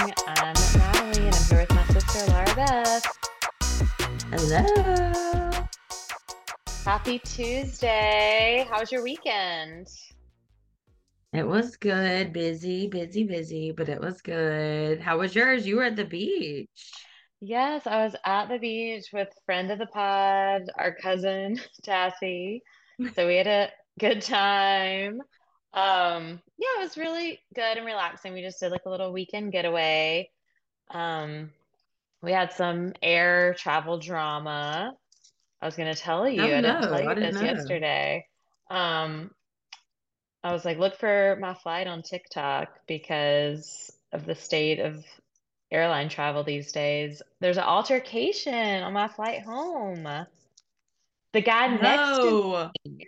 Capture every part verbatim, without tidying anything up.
I'm Natalie, and I'm here with my sister, Laura Beth. Hello. Happy Tuesday. How was your weekend? It was good. Busy, busy, busy, but it was good. How was yours? You were at the beach. Yes, I was at the beach with friend of the pod, our cousin, Tassie. So we had a good time. Um, yeah, it was really good and relaxing. We just did like a little weekend getaway. Um, we had some air travel drama. I was going to tell Oh you, I didn't tell no, I you didn't this know. yesterday. Um, I was like, look for my flight on TikTok because of the state of airline travel these days. There's an altercation on my flight home. The guy next to No. me,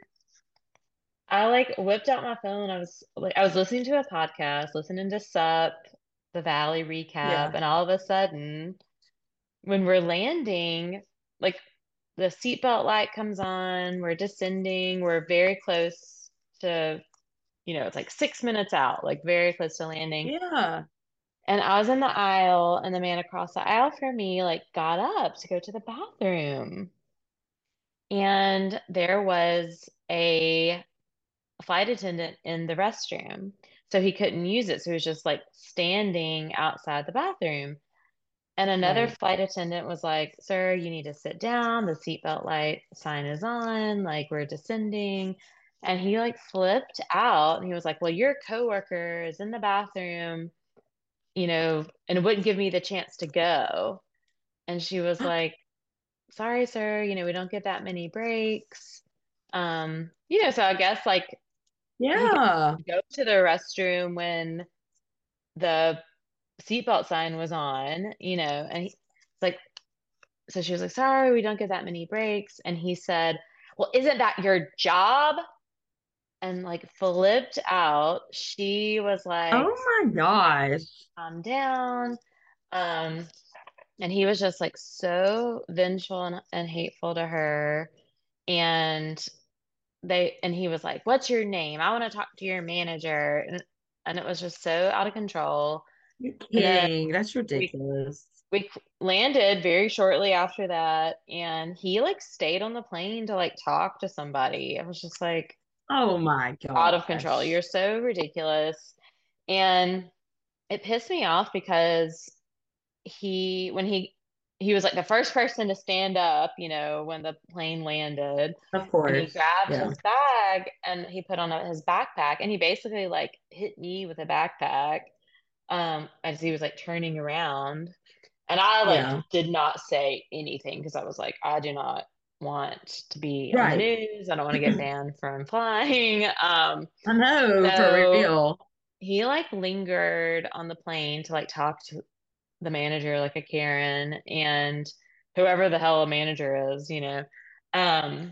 I like whipped out my phone. I was like, I was listening to a podcast, listening to Sup, the Valley recap, Yeah. and all of a sudden, when we're landing, like the seatbelt light comes on, we're descending, we're very close to, you know, it's like six minutes out, like very close to landing. Yeah. And I was in the aisle, and the man across the aisle from me, like, got up to go to the bathroom. And there was a flight attendant in the restroom. So he couldn't use it. So he was just like standing outside the bathroom. And another Right. flight attendant was like, Sir, you need to sit down. The seatbelt light sign is on. Like, we're descending. And he like flipped out and he was like, Well, your coworker is in the bathroom, you know, and wouldn't give me the chance to go. And she was like, Sorry, sir, you know, we don't get that many breaks. Um, you know, so I guess like he could Yeah. go to the restroom when the seatbelt sign was on, you know, and he, it's like, so she was like, sorry, we don't get that many breaks. And he said, well, isn't that your job? And like flipped out. She was like, Oh my gosh. calm down. Um, and he was just like so vengeful and, and hateful to her. And they and he was like, what's your name? I want to talk to your manager. And, and it was just so out of control. You're And then kidding. That's we ridiculous. we landed very shortly after that, and he like stayed on the plane to like talk to somebody. I was just like Oh my out of control. gosh. You're so ridiculous. And it pissed me off because he when he he was like the first person to stand up, you know, when the plane landed, Of and he course. grabbed Yeah. his bag and he put on a, his backpack, and he basically like hit me with a backpack um as he was like turning around. And I like Yeah. did not say anything because I was like, I do not want to be on the Right. news. I don't want to get banned from flying. Um, I know, for so real. he like lingered on the plane to like talk to the manager, like a Karen, and whoever the hell a manager is, you know. Um,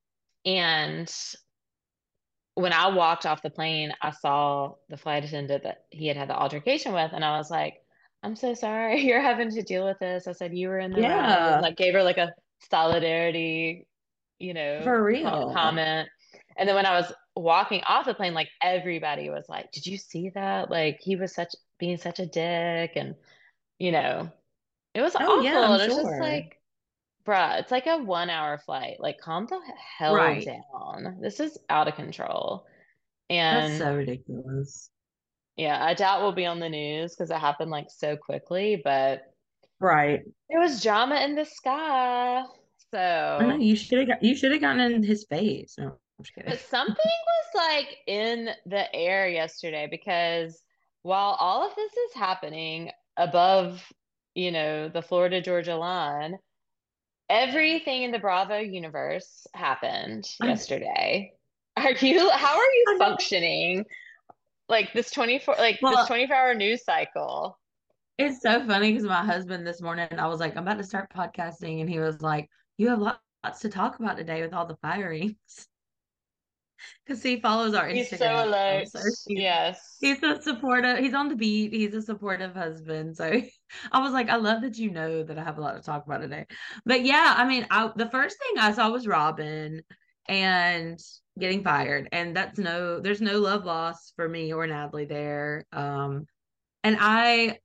and when I walked off the plane, I saw the flight attendant that he had had the altercation with, and I was like, I'm so sorry you're having to deal with this. I said, you were in the right, and Yeah. like gave her like a solidarity, you know, For co real. comment. And then when I was walking off the plane, like everybody was like, did you see that? Like he was such being such a dick, and you know, it was Oh yeah, awful. I'm And it's just sure. like, bruh, it's like a one hour flight. Like, calm the hell Right. down. This is out of control. That's And so ridiculous. yeah, I doubt we'll be on the news because it happened like so quickly, but Right. it was drama in the sky. I know So, you should have got you should have gotten in his face. No, I'm just kidding. but something was like in the air yesterday because while all of this is happening above, you know, the Florida Georgia line, everything in the Bravo universe happened I, yesterday. Are you, how are you I know. functioning? Like this twenty-four, like this Well, twenty-four hour news cycle. it's so funny because my husband this morning, I was like, I'm about to start podcasting, and he was like, "You have lots to talk about today with all the firings," because he follows our He's so Instagram. alert. So he's Yes. he's a supportive. He's on the beat. He's a supportive husband. So I was like, I love that you know that I have a lot to talk about today. But yeah, I mean, I the first thing I saw was Robin and getting fired, and that's no, there's no love loss for me or Natalie there. Um, and I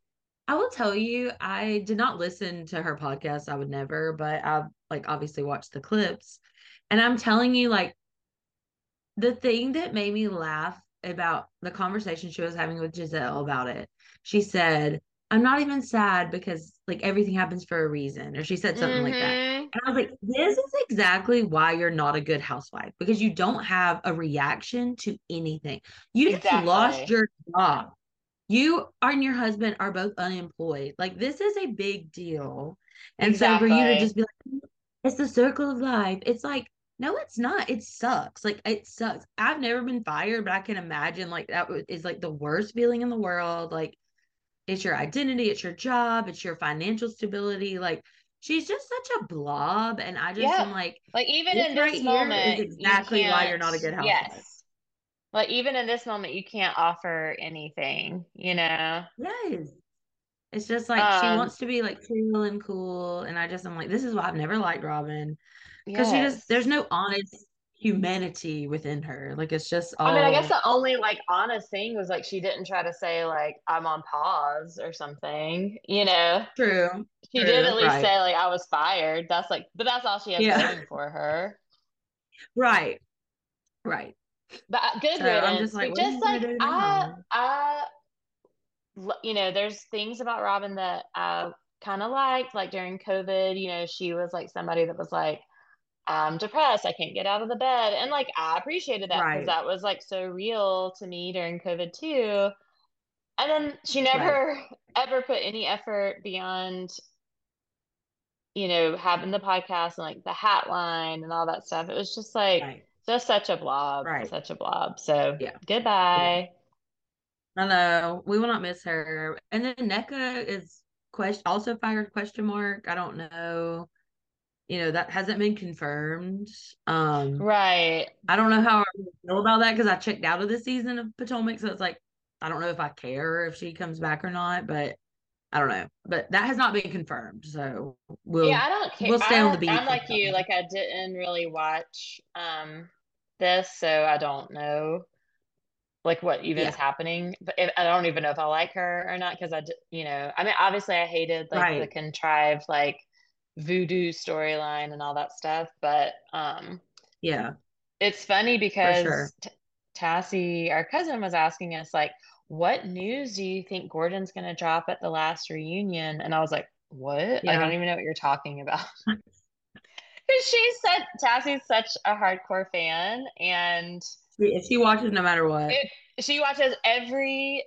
I will tell you, I did not listen to her podcast. I would never, but I like obviously watched the clips. And I'm telling you, like, the thing that made me laugh about the conversation she was having with Giselle about it, she said, I'm not even sad because like everything happens for a reason, or she said something like that. Mm-hmm. And I was like, this is exactly why you're not a good housewife, because you don't have a reaction to anything. You just lost Exactly. your job. You and your husband are both unemployed. Like, this is a big deal. And so for you to just Exactly. be like, it's the circle of life, it's like, no, it's not. It sucks. Like, it sucks. I've never been fired, but I can imagine like that is like the worst feeling in the world. Like, it's your identity, it's your job, it's your financial stability. Like, she's just such a blob. And I just Yep. am like, Like even this in right this here is moment, you exactly why you're can't, not a good housewife. yes. Like even in this moment, you can't offer anything, you know? Yes. It's just like she Um, wants to be like chill and cool. And I just am like, this is why I've never liked Robin. Because she just, there's yes. no honest humanity within her. Like, it's just I mean, I guess all the only like honest thing was like she didn't try to say like I'm on pause or something, you know? true. She did True. at least Right. say like I was fired. That's like, but that's all she has Yeah. going for her. Right. Right. But uh, good So I'm just riddance. like, But what are just you gonna like do I, now? I, l- you know, there's things about Robin that I kind of liked. Like during COVID, you know, she was like somebody that was like, I'm depressed. I can't get out of the bed. And like I appreciated that because Right. that was like so real to me during COVID too. And then she Right. never ever put any effort beyond, you know, having the podcast and like the hat line and all that stuff. It was just like Right. just such a blob, Right. such a blob. So Yeah. Yeah. goodbye. I know. We will not miss her. And then NECA is question also fired question mark. I don't know. You know, that hasn't been confirmed. Um, Right. I don't know how I feel about that because I checked out of the season of Potomac. So it's like I don't know if I care if she comes back or not, but I don't know. But that has not been confirmed. So Yeah, we'll I don't care. we'll stay on I the beat I'm for like that you. one. Like I didn't really watch um this, so I don't know like what even is Yeah. happening. But if, I don't even know if I like her or not because I, d- you know, I mean, obviously I hated like the Right. contrived like voodoo storyline and all that stuff. But um, Yeah, it's funny for sure. because T Tassie, our cousin, was asking us like, "What news do you think Gordon's going to drop at the last reunion?" And I was like, "What? Like, I Yeah. don't even know what you're talking about." Because she said Tassie's such a hardcore fan, and She, she watches no matter what. it, she watches every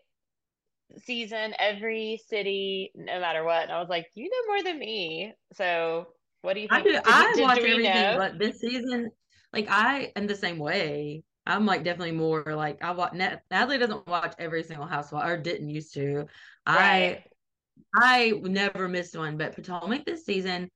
season, every city, no matter what. And I was like, you know more than me. So what do you I think? do. Did he, I did, do watch we everything, know? but this season, like I am the same way. I'm like definitely more like I watch. Nat- Natalie doesn't watch every single housewife or didn't used to. Right. I I never missed one, but Potomac this season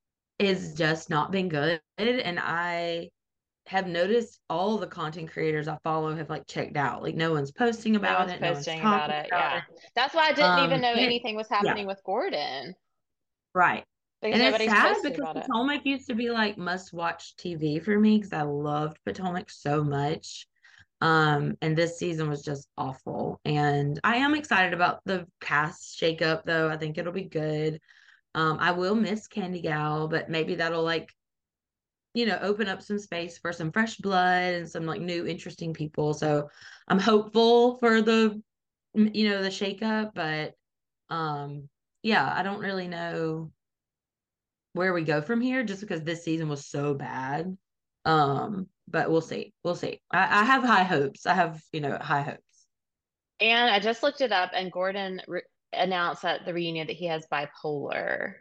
is just not been good, and I have noticed all the content creators I follow have like checked out. Like no one's posting No about one's it, no one's posting about talking it. about Yeah. it. That's why I didn't even Um, know and it, anything was yeah, happening with Gordon right. because And it's nobody's sad posted because about it. Potomac used to be like must watch T V for me because I loved Potomac so much. Um, and this season was just awful. And I am excited about the cast shakeup though. I think it'll be good. Um, I will miss Candy Gal, but maybe that'll like, you know, open up some space for some fresh blood and some like new interesting people. So I'm hopeful for the, you know, the shakeup, but um, yeah, I don't really know where we go from here just because this season was so bad. Um, but we'll see. We'll see. I, I have high hopes. I have, you know, high hopes. And I just looked it up, and Gordon re announced at the reunion that he has bipolar.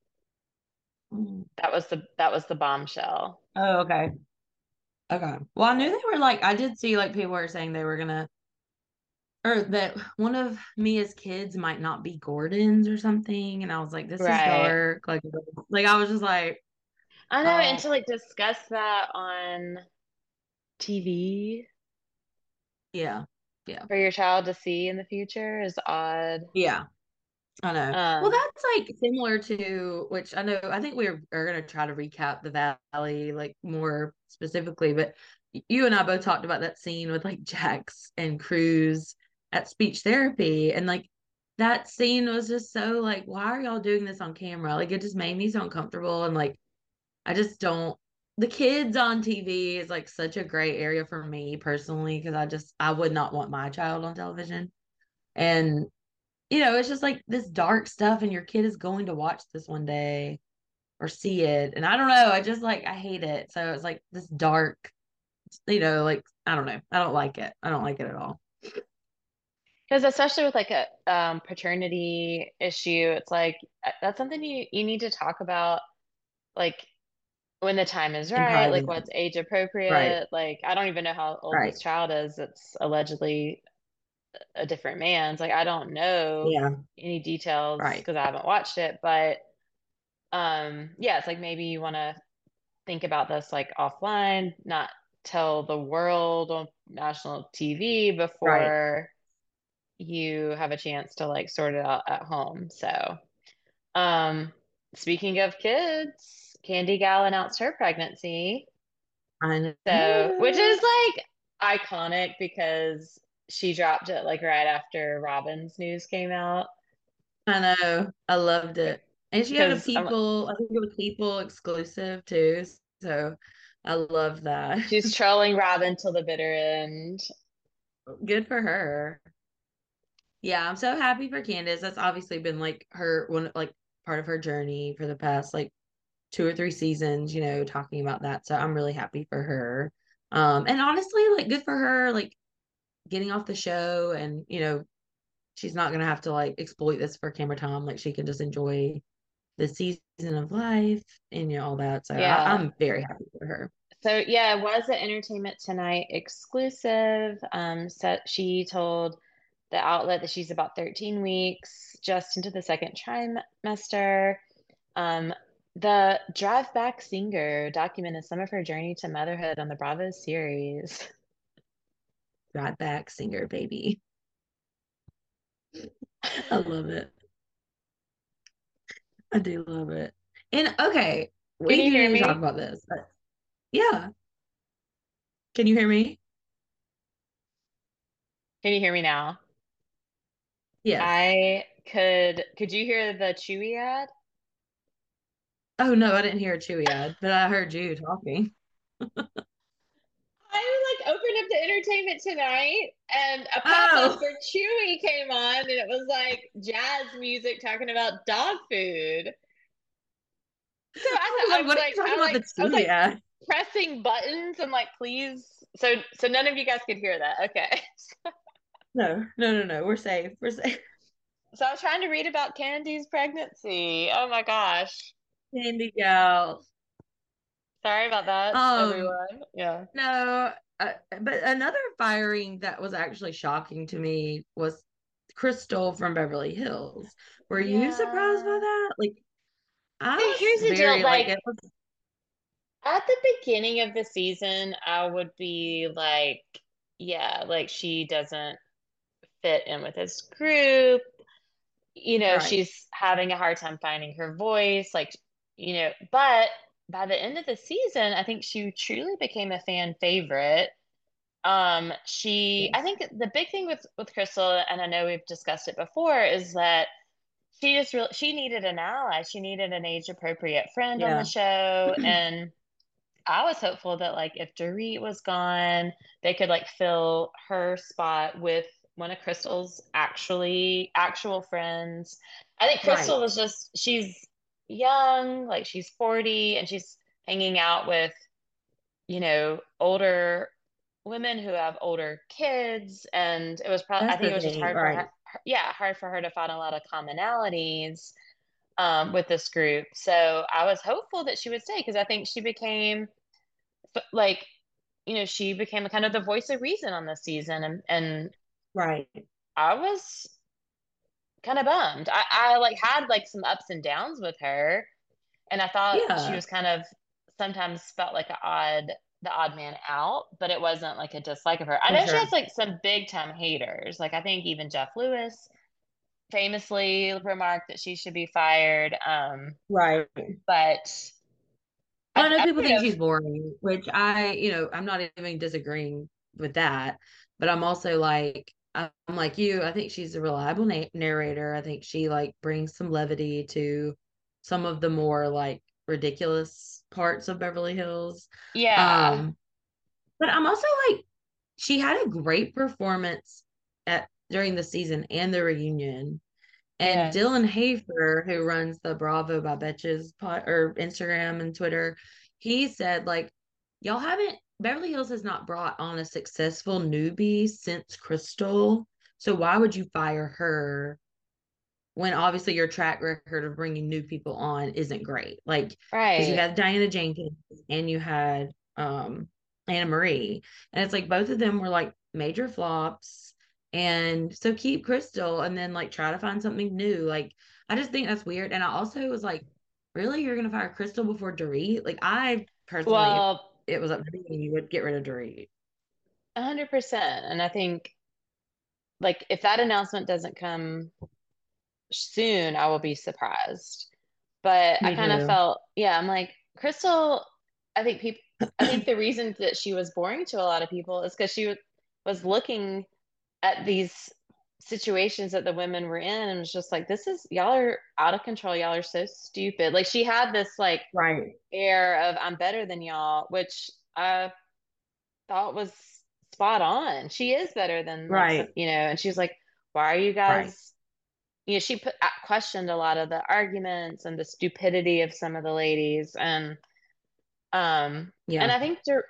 Mm. That was the that was the bombshell. Oh, okay. Okay. Well, I knew they were like, I did see like people were saying they were gonna, or that one of Mia's kids might not be Gordon's or something. And I was like, this is Right. dark. Like, like I was just like, I know, and oh, to like discuss that on T V yeah, yeah, for your child to see in the future is odd. yeah. I know. Well, Um, that's like similar to which I know. I think we are are going to try to recap the Valley like more specifically, but you and I both talked about that scene with like Jax and Cruz at speech therapy, and like that scene was just so like, why are y'all doing this on camera? Like it just made me so uncomfortable and like I just don't the kids on T V is like such a gray area for me personally because I just I would not want my child on television. And you know, it's just like this dark stuff and your kid is going to watch this one day or see it. And I don't know, I just like I hate it. So it's like this dark, you know, like I don't know. I don't like it. I don't like it at all. Because especially with like a um, paternity issue, it's like uh, that's something you you need to talk about like when the time is In right, like private. what's age Right. appropriate. Like I don't even know how old Right. this child is. It's allegedly a different man's. Like I don't know Yeah. any details Right. because I haven't watched it, but um yeah, it's like maybe you want to think about this like offline, not tell the world on national T V Right. before you have a chance to like sort it out at home. So, um, speaking of kids, Candy Gal announced her pregnancy. I So, which know. is like iconic because she dropped it like right after Robin's news came out. I know. I loved it. And she had a Because People, I think it was People exclusive too. So I love that. she's trolling Robin till the bitter end. Good for her. Yeah, I'm so happy for Candace. That's obviously been like her one like part of her journey for the past like two or three seasons, you know, talking about that. So I'm really happy for her. Um, and honestly, like good for her, like getting off the show and, you know, she's not gonna have to like exploit this for camera time. Like she can just enjoy the season of life and you know all that. So I, Yeah. I'm very happy for her. So yeah, it was an Entertainment Tonight exclusive. Um, so she told the outlet that she's about thirteen weeks, just into the second trimester. Um, the Drive Back singer documented some of her journey to motherhood on the Bravo series. Right back, singer baby. I love it. I do love it. And okay, Can we you do hear need to talk me? about this. But yeah, can you hear me? Can you hear me now? Yes. I could, could you hear the Chewy ad? Oh no, I didn't hear a Chewy ad, but I heard you talking. I like opened up the Entertainment Tonight and a pop-up Oh, for Chewy came on and it was like jazz music talking about dog food. So I I was thought I like, was what are like you talking I about like the I was Chewy like ad? pressing buttons and like please so so none of you guys could hear that. Okay. No, no, no, no. We're safe. We're safe. So I was trying to read about Candy's pregnancy. Oh my gosh. Candy gal. Sorry about that, Um, everyone. Yeah. no, uh, but another firing that was actually shocking to me was Crystal from Beverly Hills. Were you surprised by Yeah. that? Like, I So was here's the deal. very like Like it was at the beginning of the season, I would be like, yeah, like she doesn't fit in with this group. You know, right, she's having a hard time finding her voice. Like, you know, but by the end of the season, I think she truly became a fan favorite. Um, she, I yes, think the big thing with with Crystal, and I know we've discussed it before, is that she just really she needed an ally. She needed an age appropriate friend on the yeah, show, and I was hopeful that like if Dorit was gone, they could like fill her spot with one of Crystal's actually actual friends. I think Crystal right. was just she's young, like she's forty and she's hanging out with, you know, older women who have older kids and it was probably I That's think the it was just thing, hard for right, her yeah, hard for her to find a lot of commonalities um, with this group. So I was hopeful that she would stay because I think she became but like you know she became kind of the voice of reason on this season and and right, I was kind of bummed. I, I like had like some ups and downs with her and I thought she yeah, was kind of sometimes felt like an odd the odd man out, but it wasn't like a dislike of her. I for know she sure, has like some big time haters. Like I think even Jeff Lewis famously remarked that she should be fired. Um, right. but Well, I, I know I people sort think of she's boring, which I, you know, I'm not even disagreeing with that, but I'm also like. I'm like you. I think she's a reliable na- narrator. I think she like brings some levity to some of the more like ridiculous parts of Beverly Hills. Yeah. Um, but I'm also like, she had a great performance at during the season and the reunion. And Yes. Dylan Hafer, who runs the Bravo by Betches pot or Instagram and Twitter, he said, like, y'all haven't, Beverly Hills has not brought on a successful newbie since Crystal. So why would you fire her when obviously your track record of bringing new people on isn't great? Like, because you Right. had Diana Jenkins and you had um Anna Marie. And it's like both of them were like major flops. And so keep Crystal and then like try to find something new. Like, I just think that's weird. And I also was like, really, you're gonna fire Crystal before Dorit? Like, I personally, if Well, it was up to me, you would get rid of Dorit. a hundred percent. And I think like if that announcement doesn't come soon, I will be surprised. But I Me kind of too. felt, yeah, I'm like, Crystal, I think people, I think the reason that she was boring to a lot of people is because she was, was looking at these situations that the women were in and was just like, this is, y'all are out of control. Y'all are so stupid. Like she had this like Right. air of, I'm better than y'all, which I thought was spot on. She is better than like some, Right. you know, and she was like, why are you Right. guys, you know, she put uh, questioned a lot of the arguments and the stupidity of some of the ladies, and um, and Yeah. I think there,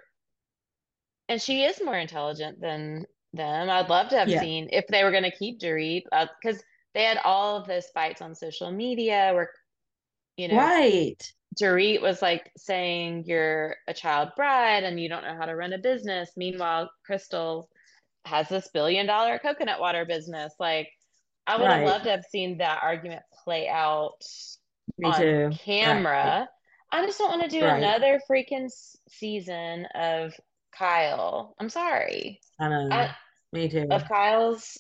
and she is more intelligent than them. I'd love to have Yeah. seen if they were going to keep Dorit, because they had all of those fights on social media where, you know, Right. Dorit was like saying you're a child bride and you don't know how to run a business. Meanwhile, Crystal has this billion dollar coconut water business. Like, I would have Right. loved to have seen that argument play out Me on too. Right. camera. I just don't want to do Right. another freaking s- season of Kyle. I'm sorry. I I, know. Me of too. Kyle's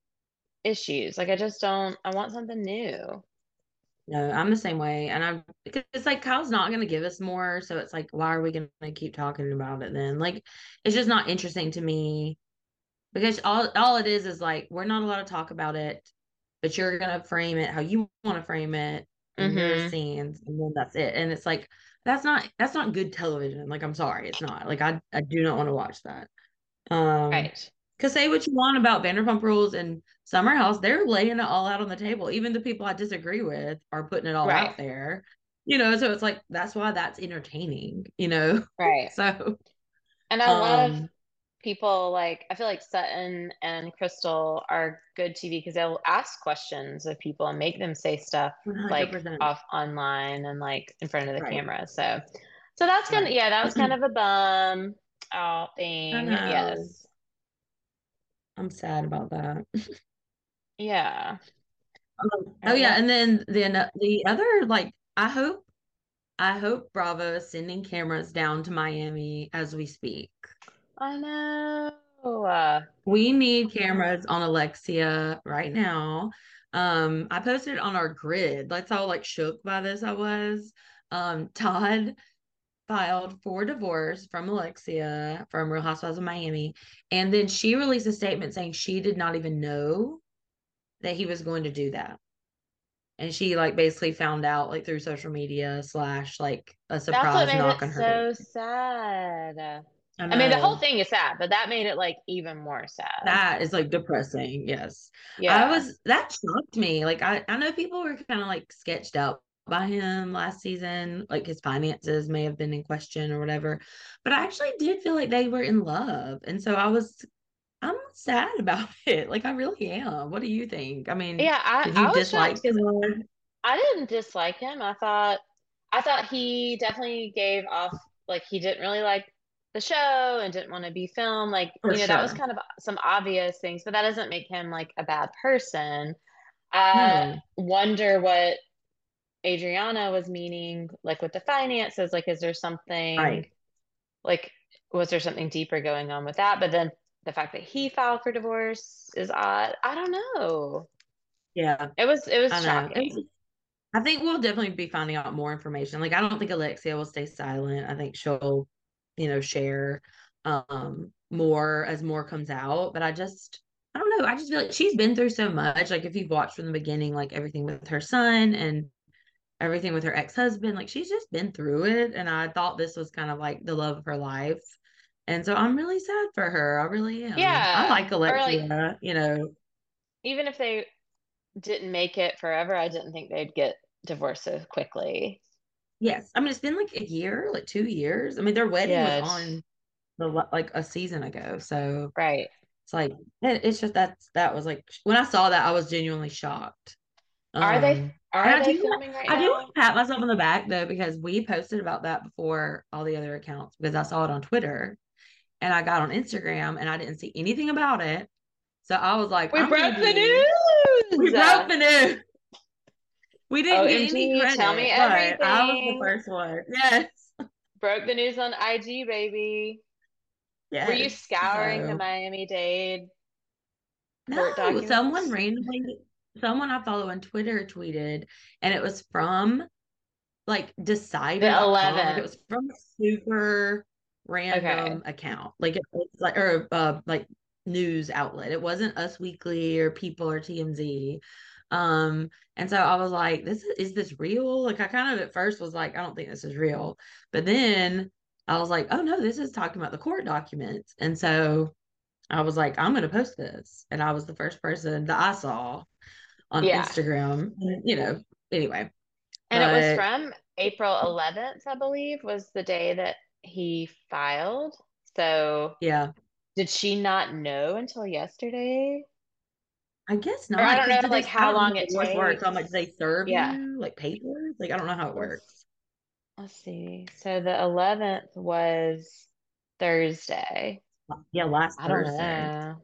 issues. Like, I just don't, I want something new. No, I'm the same way. And I'm because it's like Kyle's not going to give us more. So it's like, why are we going to keep talking about it then? Like, it's just not interesting to me because all, all it is is like, we're not allowed to talk about it, but you're going to frame it how you want to frame it in your Mm-hmm. scenes. And then that's it. And it's like, that's not, that's not good television. Like, I'm sorry. It's not like, I, I do not want to watch that. Um, Right. because say what you want about Vanderpump Rules and Summer House, they're laying it all out on the table. Even the people I disagree with are putting it all Right. out there. You know, so it's like that's why that's entertaining, you know. Right. So And I love um people like, I feel like Sutton and Crystal are good T V because they'll ask questions of people and make them say stuff like one hundred percent. off online and like in front of the Right. camera. So, so that's kind of, Right. yeah, that was kind of a bum out I thing. know. Yes. I'm sad about that. Yeah. Um, All oh right. yeah, Well, and then then the other like I hope I hope Bravo is sending cameras down to Miami as we speak. I know. Uh, We need cameras on Alexia right now. Um, I posted it on our grid. That's how like shook by this I was. Um, Todd filed for divorce from Alexia from Real Housewives of Miami, and then she released a statement saying she did not even know that he was going to do that, and she like basically found out like through social media slash like a that's what surprise made it knock on her door. so sad. I I mean, the whole know. thing is sad, but that made it like even more sad. That is like depressing. Yes. I Yeah. was, that shocked me. Like, I, I know people were kind of like sketched out by him last season. Like, his finances may have been in question or whatever. But I actually did feel like they were in love. And so I was, I'm sad about it. Like, I really am. What do you think? I mean, Yeah, I, did I you was shocked dislike because him? I didn't dislike him. I thought I thought he definitely gave off like he didn't really like the show and didn't want to be filmed. Like, For you know, that was sure. kind of some obvious things, but that doesn't make him like a bad person. I No. wonder what Adriana was meaning, like with the finances. Like, is there something Right. like was there something deeper going on with that? But then the fact that he filed for divorce is odd. I don't know. Yeah. It was it was I know. It's, shocking. I think we'll definitely be finding out more information. Like, I don't think Alexia will stay silent. I think she'll, you know, share um more as more comes out. But I just, I don't don't know. I just feel like she's been through so much. Like if you've watched from the beginning, like everything with her son and everything with her ex-husband, like she's just been through it. And I thought this was kind of like the love of her life. And so I'm really sad for her. I really am. I Yeah. like Or like Alexia, you know. even if they didn't make it forever, I didn't think they'd get divorced so quickly. Yes. I mean, it's been like a year, like two years. I mean, their wedding was Yeah, it's, on the like a season ago. So right. it's like it, it's just that's that was like when I saw that I was genuinely shocked. Are they Um and are I they do filming right I do want now? to pat myself on the back though because we posted about that before all the other accounts because I saw it on Twitter and I got on Instagram and I didn't see anything about it. So I was like, We I'm gonna broke the be we news. broke the news. We didn't get any O M G, tell me credit, but I was the everything. first one. Yes. Broke the news on I G, baby. Were you Yes. scouring the So Miami-Dade court no, someone documents? randomly, someone I follow on Twitter tweeted, and it was from like The decider dot com. Like it eleventh. was from a super Okay. random account. Like it was like, or uh, like news outlet. It wasn't Us Weekly or People or T M Z. Um, and so I was like, this is, is this real? Like I kind of at first was like, I don't think this is real. But then I was like, oh no, this is talking about the court documents. And so I was like, I'm going to post this. And I was the first person that I saw on Yeah. Instagram. And, you know, anyway, And it was but from April eleventh, I believe, was the day that he filed. So yeah, did she not know until yesterday? I guess Or I not. don't Because know did like they, I how don't know how long it divorce works. How takes. much they serve Yeah. you, like papers? Like, I don't know how it Let's works. let's see. So the eleventh was Thursday. Yeah, last I don't Thursday. know.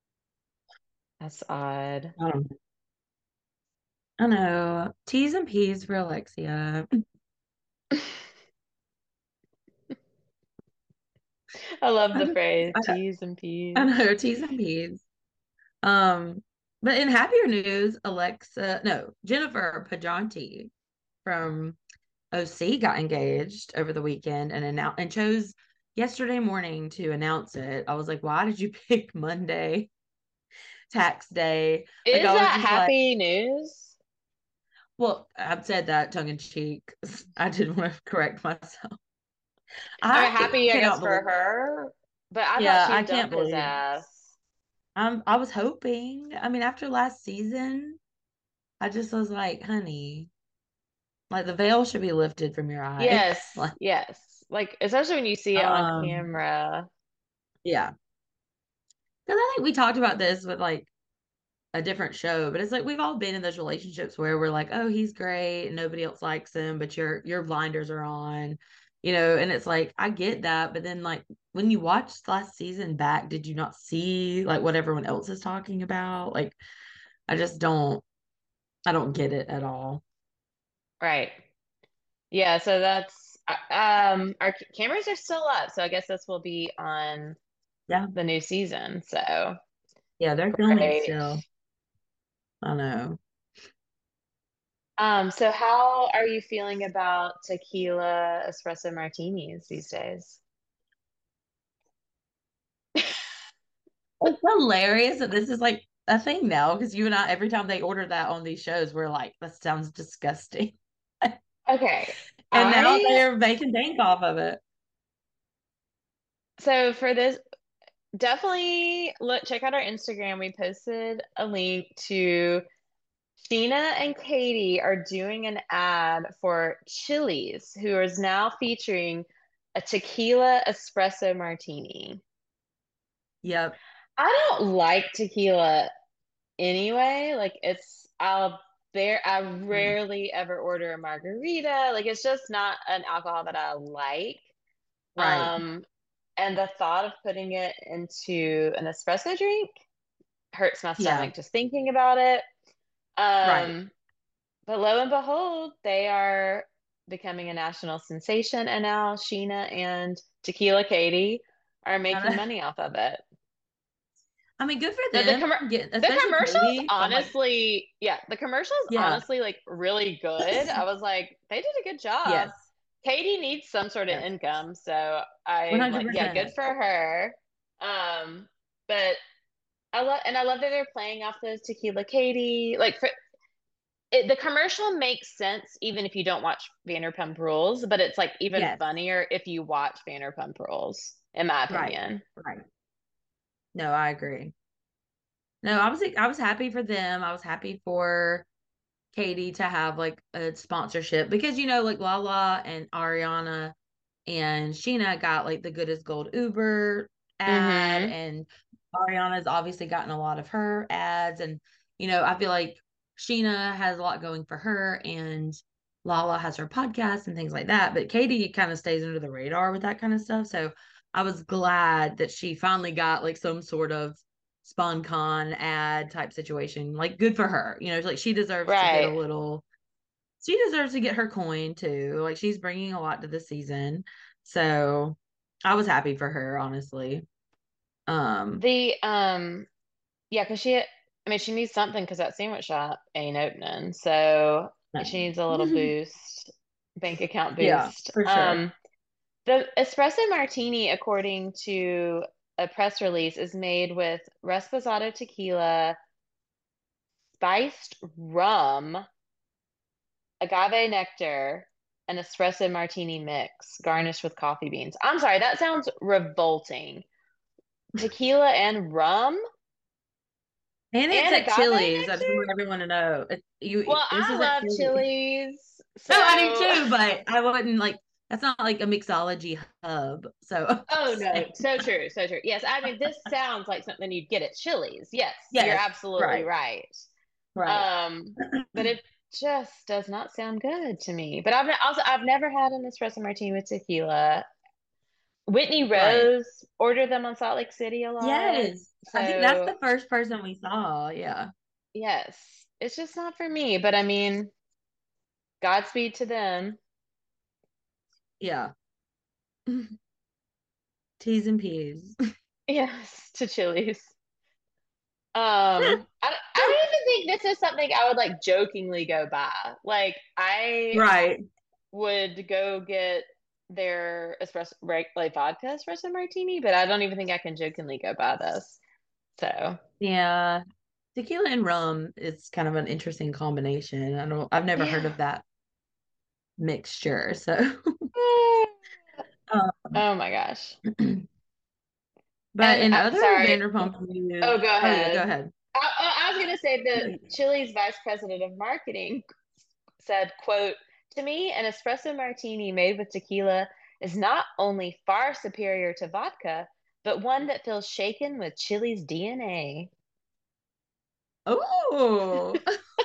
That's odd. I don't know. I know. T's and P's for Alexia. I love I the just, phrase I, T's and I P's. know, T's and P's. Um, but in happier news, Alexa, no, Jennifer Pajanti from O C got engaged over the weekend and announced and chose yesterday morning to announce it. I was like, why did you pick Monday, tax day? Like Is I was that just like, happy news? well, I've said that tongue in cheek. I didn't want to correct myself. I mean, I happy, I guess, cannot for believe it. her, but I thought Yeah, she I had can't dumped his believe. ass. Um, I was hoping. I mean, after last season, I just was like, honey, like the veil should be lifted from your eyes. Yes, Like, yes. Like, especially when you see it on um, camera. yeah. Because I think we talked about this with like a different show, but it's like we've all been in those relationships where we're like, oh, he's great and nobody else likes him, but your your blinders are on, you know, and it's like I get that, but then like when you watched last season back, did you not see like what everyone else is talking about? Like I just don't I don't get it at all. Right. Yeah, so that's uh, um our c- cameras are still up, so I guess this will be on Yeah. the new season. So Yeah, they're filming great. still. I know. Um, so how are you feeling about tequila espresso martinis these days? It's hilarious that this is like a thing now because you and I, every time they order that on these shows, we're like, that sounds disgusting. Okay. And now I they're making bank off of it. so for this definitely look check out our Instagram. We posted a link to Sheena and Katie are doing an ad for Chili's, who is now featuring a tequila espresso martini. Yep. I don't like tequila anyway. Like it's I'll there I Mm. rarely ever order a margarita. Like it's just not an alcohol that I like. Right. Um, and the thought of putting it into an espresso drink hurts my Yeah. stomach just thinking about it. Right. Um, but lo and behold, they are becoming a national sensation, and now Sheena and Tequila Katie are I making know. money off of it. I mean, good for The the them. com Get, the especially commercials Katie. I'm like, honestly, yeah, the commercials yeah. honestly like really good. I was like, they did a good job. Yes. Katie needs some sort of Yes. income, so I'm like, yeah, good one hundred percent. for her. Um, but I love and I love that they're playing off the Tequila Katie. Like for it, the commercial makes sense even if you don't watch Vanderpump Rules, but it's like even Yes. funnier if you watch Vanderpump Rules, in my Right. opinion. Right. No, I agree. No, I was I was happy for them. I was happy for Katie to have like a sponsorship because you know, like Lala and Ariana and Sheena got like the Good as Gold Uber ad, Mm-hmm. and Ariana's obviously gotten a lot of her ads, and you know, I feel like Sheena has a lot going for her, and Lala has her podcast and things like that, but Katie kind of stays under the radar with that kind of stuff. So I was glad that she finally got like some sort of SponCon ad type situation. Like good for her. You know, like she deserves to get a Right. little she deserves to get her coin too. Like she's bringing a lot to the season. So I was happy for her, honestly. Um, The um yeah, because she I mean she needs something because that sandwich shop ain't opening. So she no. needs a little boost, bank account Yeah, boost. for sure. Um the espresso martini, according to a press release, is made with Reposado tequila, spiced rum, agave nectar, an espresso martini mix, garnished with coffee beans. I'm sorry, that sounds revolting. Tequila and rum And it's and at agave Chili's. I just nectar? want everyone to know. It, you Well, this I is at love Chili's. chilies, No, I do so too, but I wouldn't like that's not like a mixology hub. So I'm oh just no, saying. so true, so true. Yes, I mean this sounds like something you'd get at Chili's. Yes, you're Yes, absolutely right, right. right. Um, but it just does not sound good to me. But I've also I've never had an espresso martini with tequila. Whitney Right. Rose ordered them on Salt Lake City a lot. Yes. I think that's So the first person we saw. Yeah. yes, it's just not for me. But I mean, Godspeed to them. Yeah. T's and P's. Yes, to Chili's. Um, I, I don't even think this is something I would like jokingly go by. Like I Right. would go get their espresso, right, like vodka espresso martini, but I don't even think I can jokingly go by this. So, Yeah. Tequila and rum is kind of an interesting combination. I don't I've never heard yeah. of that mixture. So um, Oh my gosh. but And in uh, other sorry. Vanderpump Oh, news, go oh yeah, go ahead. ahead. I, oh, I was going to say that No, Chili's vice president of marketing said, quote, to me, an espresso martini made with tequila is not only far superior to vodka, but one that feels shaken with Chili's D N A. oh,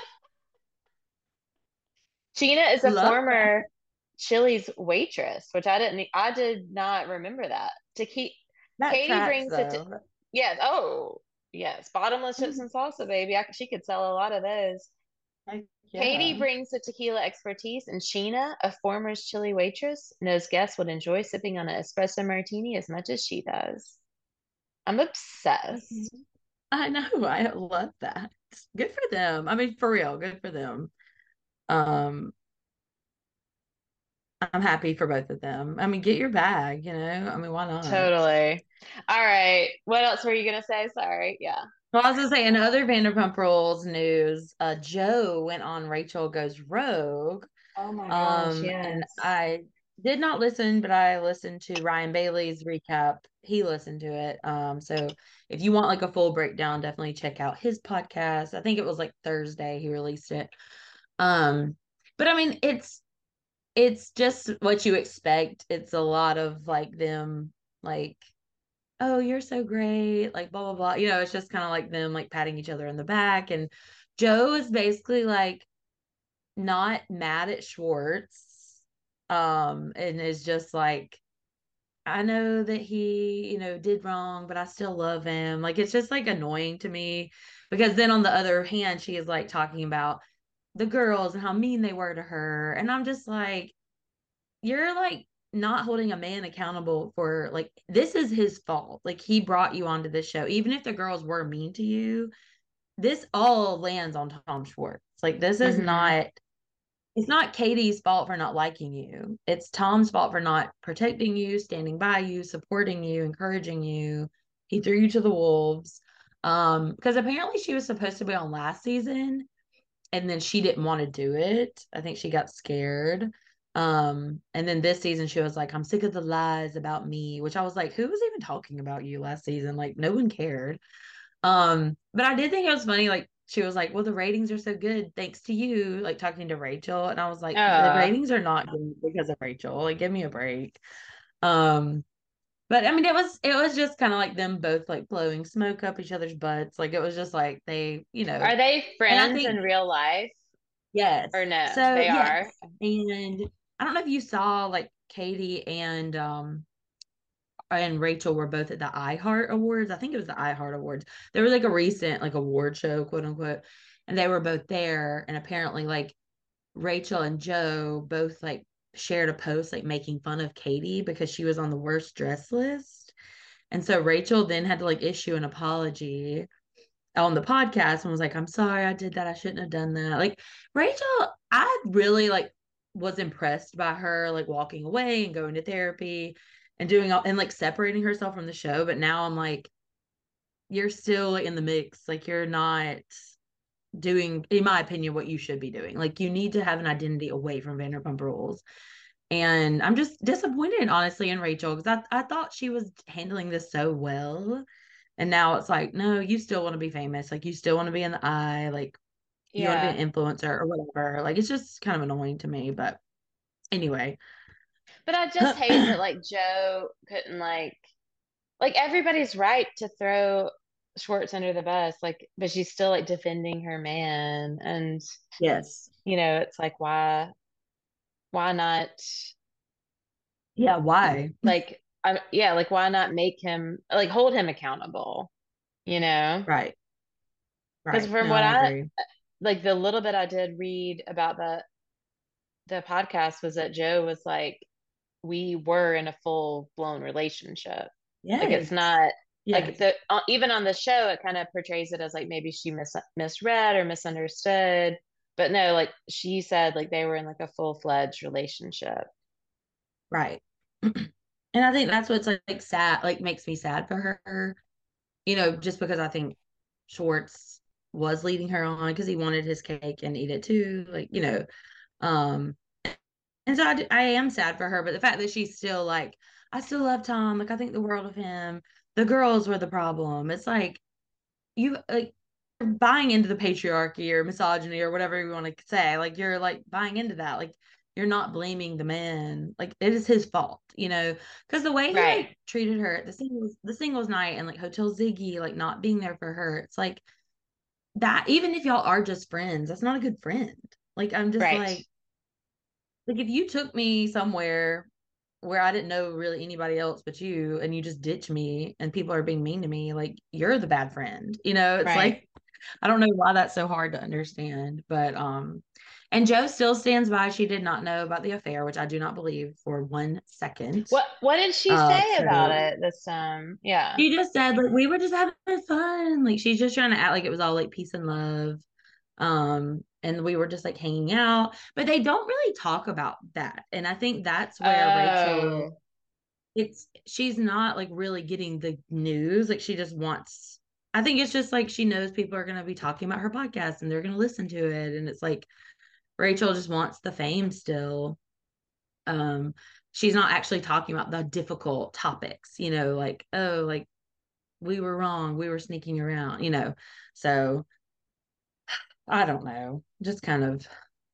Sheena is a love that. former Chili's waitress, which I didn't, I did not remember that. To keep, That Katie tracks brings it to, though. yes, oh, yes, bottomless chips and salsa, baby. I, she could sell a lot of those. Heck Katie yeah. brings the tequila expertise, and Sheena, a former chili waitress, knows guests would enjoy sipping on an espresso martini as much as she does. I'm Okay. obsessed. I know. I love that. Good for them. I mean, for real, good for them. Um, I'm happy for both of them. I mean, get your bag, you know? I mean, why not? Totally. All right. What else were you gonna say? Sorry. Yeah. Well, I was gonna say, in other Vanderpump Rules news, uh, Joe went on Rachel Goes Rogue. Oh my gosh, Um, and yes. I did not listen, but I listened to Ryan Bailey's recap. He listened to it. Um, so if you want like a full breakdown, definitely check out his podcast. I think it was like Thursday he released it. Um, but I mean, it's it's just what you expect. It's a lot of like them like, oh, you're so great, like blah blah blah. You know, it's just kind of like them like patting each other in the back. And Joe is basically like not mad at Schwartz. Um, and is just like, I know that he, you know, did wrong, but I still love him. Like it's just like annoying to me because then on the other hand, she is like talking about the girls and how mean they were to her. And I'm just like, you're like not holding a man accountable for like this is his fault. Like he brought you onto this show. Even if the girls were mean to you, this all lands on Tom Schwartz. Like this is Mm-hmm. not it's not Katie's fault for not liking you. It's Tom's fault for not protecting you, standing by you, supporting you, encouraging you. He threw you to the wolves. Um, because apparently she was supposed to be on last season and then she didn't want to do it. I think she got scared. Um, and then this season she was like, I'm sick of the lies about me, which I was like, who was even talking about you last season? Like, no one cared. Um, but I did think it was funny, like she was like, well, the ratings are so good thanks to you, like talking to Rachel. And I was like, the Oh, ratings are not good because of Rachel. Like, give me a break. Um, but I mean, it was it was just kind of like them both like blowing smoke up each other's butts. Like it was just like they, you know, are they and I friends in think real life yes. or no? So They are. yes. And I don't know if you saw like Katie and um and Rachel were both at the iHeart Awards. I think it was the iHeart Awards. There was like a recent like award show, quote unquote, and they were both there. And apparently, like Rachel and Joe both like shared a post like making fun of Katie because she was on the worst dress list. And so Rachel then had to like issue an apology on the podcast and was like, I'm sorry I did that. I shouldn't have done that. Like Rachel, I really like was impressed by her like walking away and going to therapy and doing all and like separating herself from the show. But now I'm like, you're still in the mix. Like you're not doing, in my opinion, what you should be doing. Like you need to have an identity away from Vanderpump Rules. And I'm just disappointed, honestly, in Rachel because I, I thought she was handling this so well. And now it's like, no, you still want to be famous. Like, you still want to be in the eye. Like, you want to be Yeah. an influencer or whatever. Like, it's just kind of annoying to me. But anyway. But I just hate that like Joe couldn't like like everybody's right to throw Schwartz under the bus, like, but she's still like defending her man. And, Yes. you know, it's like why why not Yeah. Why? like I, yeah, like why not make him like hold him accountable, you know? Right. Because Right. from No, what I I agree. like the little bit I did read about the the podcast was that Joe was like, we were in a full blown relationship. Like it's Yes. not like Yes. the uh, even on the show it kind of portrays it as like maybe she mis misread or misunderstood. But no, like she said like they were in like a full-fledged relationship. Right. And I think that's what's like, like sad, like makes me sad for her, you know, just because I think Schwartz was leading her on because he wanted his cake and eat it too. Like, you know, um, and so I, d- I am sad for her, but the fact that she's still like, I still love Tom. Like, I think the world of him. The girls were the problem. It's like, you like buying into the patriarchy or misogyny or whatever you want to say. Like, you're like buying into that. Like, you're not blaming the man. Like, it is his fault, you know? Because the way he Right. like treated her at the singles, the singles night and like Hotel Ziggy, like not being there for her, it's like that, even if y'all are just friends, that's not a good friend. Like, I'm just Right. like, like if you took me somewhere where I didn't know really anybody else but you and you just ditch me and people are being mean to me, like you're the bad friend. You know, it's Right. like I don't know why that's so hard to understand, but um and Joe still stands by she did not know about the affair, which I do not believe for one second. What what did she Uh say about so it this um yeah. she just said like we were just having fun. Like she's just trying to act like it was all like peace and love. Um, and we were just like hanging out, but they don't really talk about that. And I think that's where Rachel, Oh. it's she's not like really getting the news. Like she just wants, I think it's just like she knows people are going to be talking about her podcast and they're going to listen to it. And it's like Rachel just wants the fame still. Um, she's not actually talking about the difficult topics, you know, like, oh, like we were wrong, we were sneaking around, you know. So I don't know, just kind of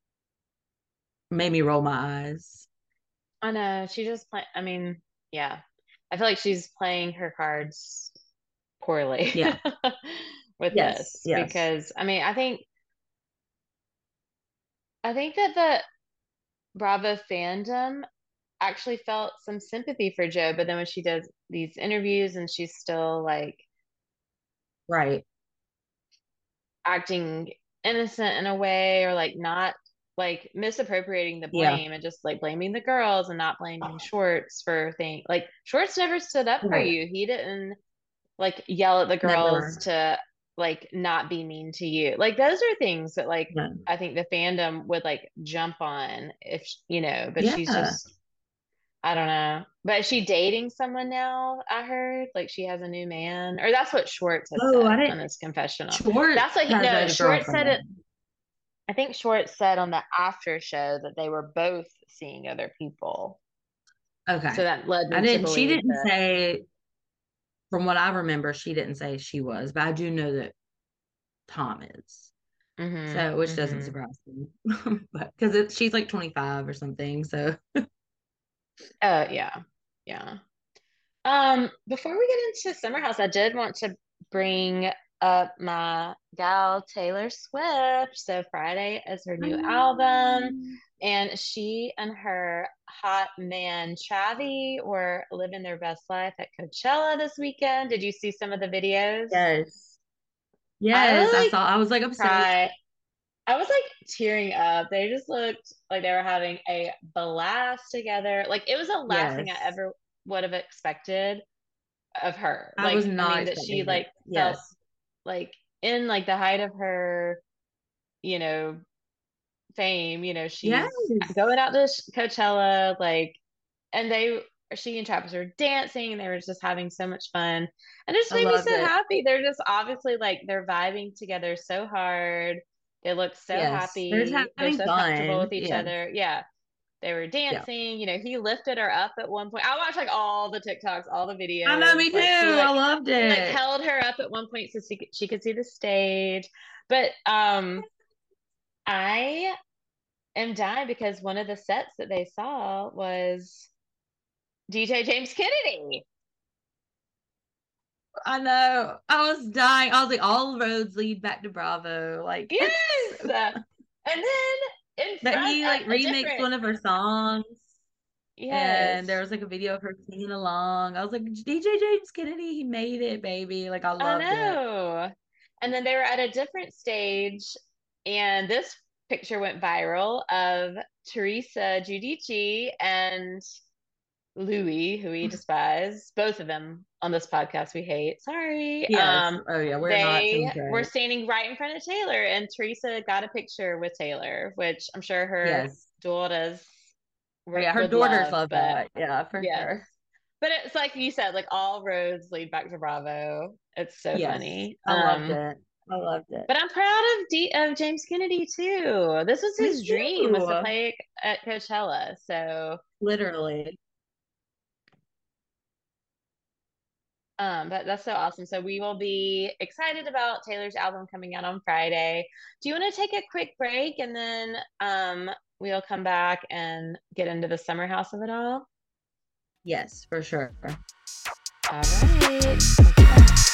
made me roll my eyes. I know. She just play I mean, yeah. I feel like she's playing her cards poorly Yeah. with Yes. this Yes. because I mean, I think I think that the Bravo fandom actually felt some sympathy for Joe, but then when she does these interviews and she's still like Right. acting innocent in a way or like not like misappropriating the Yeah. blame and just like blaming the girls and not blaming Schwartz for things like Schwartz never stood up for Right. you. He didn't like yell at the girls Never. to like not be mean to you. Like those are things that like No. I think the fandom would like jump on if you know, but she's Yeah. just I don't know. But is she dating someone now, I heard? Like she has a new man. Or that's what Schwartz had Oh, I said on didn't. his confessional. Schwartz That's what he, has no, a Schwartz said it. girlfriend. I think Schwartz said on the after show that they were both seeing other people. So Okay. that led I me to didn't, she believe didn't that. say, from what I remember, she didn't say she was, but I do know that Tom is. Mm-hmm. So, which doesn't Mm-hmm. surprise me, but because she's like twenty-five or something. So, Oh yeah. Yeah. Um, before we get into Summer House, I did want to bring up my gal Taylor Swift. So Friday is her new album, um, and she and her hot man Travi were living their best life at Coachella this weekend. Did you see some of the videos? yes, I yes, I like saw. I was like obsessed. cry. I was like tearing up. They just looked like they were having a blast together. Like it was the last thing I Yes, ever would have expected of her. I was Like, I not mean, that she expecting it. like felt Yes, like in like the height of her, you know, fame, you know, yes, she's going out to Coachella, like, and they, she and Travis were dancing and they were just having so much fun. And it just I made me loved so it. happy. They're just obviously like they're vibing together so hard. They look so Yes, they're just happy. They're having so comfortable fun. with each Yes, other. Yeah. They were yeah. dancing. You know, he lifted her up at one point. I watched like all the TikToks, all the I know, videos. me too. Like he I like loved he like it. held her up at one point so she could, she could see the stage. But um I am dying because one of the sets that they saw was D J James Kennedy. I know. I was dying. I was like, all roads lead back to Bravo. Like, it's Yes. so Uh, and then in that front he at like a remixed different one of her songs, and there yes. was like a video of her singing along. I was like, D J James Kennedy, he made it, baby. Like, I I loved it. know. And then they were at a different stage, and this picture went viral of Teresa Giudice and Louis, who we despise, both of them on this podcast we hate. Sorry. Yes. Um, Oh yeah, we're not they Team were Trey. standing right in front of Taylor, and Teresa got a picture with Taylor, which I'm sure her Yes. daughters Oh, would yeah, her would daughters love. love But that. Yeah, for yes, sure. but it's like you said, like all roads lead back to Bravo. It's so Yes. funny. I loved Um, it. I loved it. but I'm proud of D of James Kennedy too. This was Me his dream was to too. play at Coachella. So Literally. Um, but that's so awesome. So we will be excited about Taylor's album coming out on Friday. Do you want to take a quick break and then um we'll come back and get into the summer house of it all? Yes, for sure. All right. We'll be back.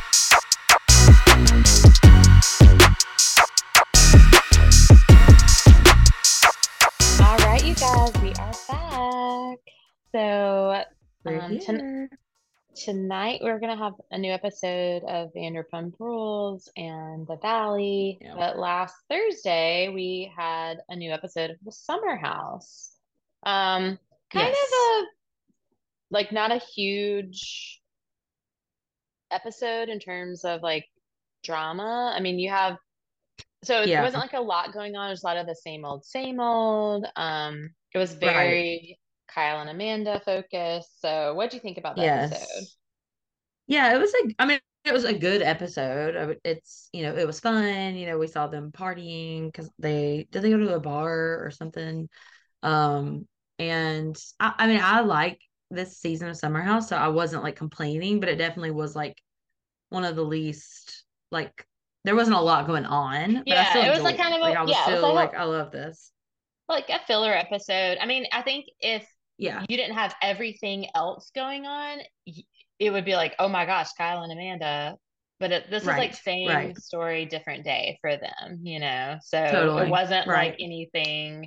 All right, you guys, we are back. So We're um ton here. tonight we're gonna have a new episode of Vanderpump Rules and The Valley. Yeah. But last Thursday we had a new episode of The Summer House. Um, kind Yes. of a like not a huge episode in terms of like drama. I mean, you have so it Yeah. wasn't like a lot going on. There's a lot of the same old, same old. Um, it was Right. very Kyle and Amanda focused. So what do you think about the episode? Yes. Yeah, it was a, I mean, it was a good episode. I would- It's, you know, it was fun. You know, we saw them partying because they, did they go to a bar or something? Um, and I, I mean, I like this season of Summer House, so I wasn't like complaining, but it definitely was like one of the least, like, there wasn't a lot going on, but I still Yeah, it was like enjoyed kind it. of Like, a I was yeah, it was still like a like, I love this. like a filler episode. I mean, I think if Yeah. you didn't have everything else going on, y- it would be like, oh my gosh, Kyle and Amanda. But it, this is like Right. same Right. story, different day for them, you know? So it Totally. wasn't like Right. anything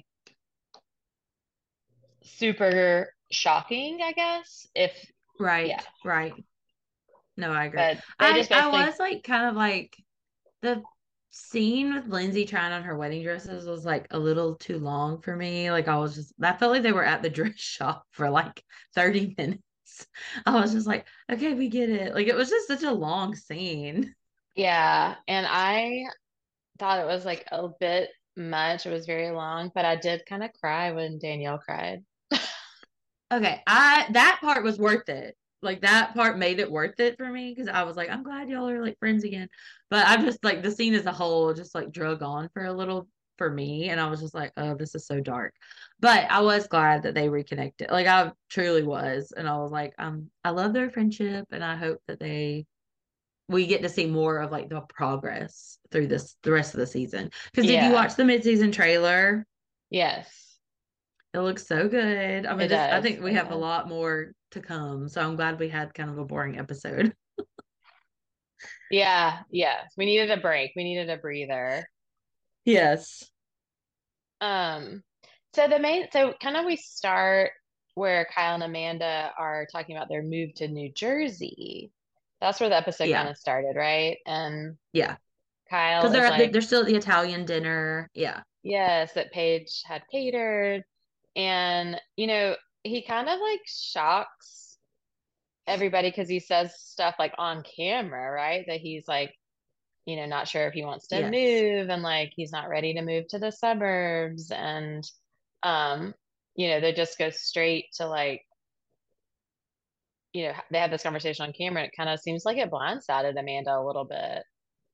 super shocking, I guess. If, yeah, Right. Right. No, I agree. but they I just I basically, was like kind of like the scene with Lindsay trying on her wedding dresses was like a little too long for me. Like I was just I felt like they were at the dress shop for like thirty minutes. I was just like, okay, we get it. Like it was just such a long scene. yeah. And I thought it was like a bit much. It was very long, but I did kind of cry when Danielle cried. Okay, I that part was worth it. Like that part made it worth it for me because I was like, I'm glad y'all are like friends again. But I just like the scene as a whole just like drug on for a little for me, and I was just like, oh, this is so dark. But I was glad that they reconnected. Like I truly was, and I was like, um, I love their friendship, and I hope that they we get to see more of like the progress through this the rest of the season. Because did you Yeah. watch the mid-season trailer? Yes, It looks so good. I it mean, this I does. think we It have a does. lot more to come. So I'm glad we had kind of a boring episode. Yeah, yes. We needed a break. We needed a breather. Yes. Um, so the main, so kind of we start where Kyle and Amanda are talking about their move to New Jersey. That's where the episode kind Yeah. of started, right? And Yeah. Kyle Because they're is at the, like, they're still at the Italian dinner. Yeah. yes, that Paige had catered. And, you know, he kind of like shocks everybody because he says stuff like on camera, right? That he's like, you know, not sure if he wants to Yes. move and like he's not ready to move to the suburbs. And, um, you know, they just go straight to like, you know, they have this conversation on camera. And it kind of seems like it blindsided Amanda a little bit.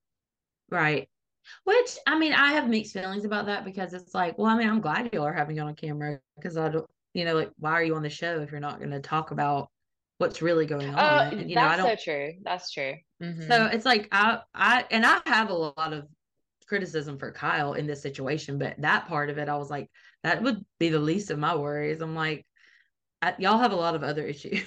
Right. Which I mean, I have mixed feelings about that because it's like, well, I mean, I'm glad y'all are having it on camera because I don't, you know, like, why are you on the show if you're not going to talk about what's really going Oh, on? You know, I that's so don't. true. That's true. Hmm. So it's like I, I, and I have a lot of criticism for Kyle in this situation, but that part of it, I was like, that would be the least of my worries. I'm like, I, y'all have a lot of other issues.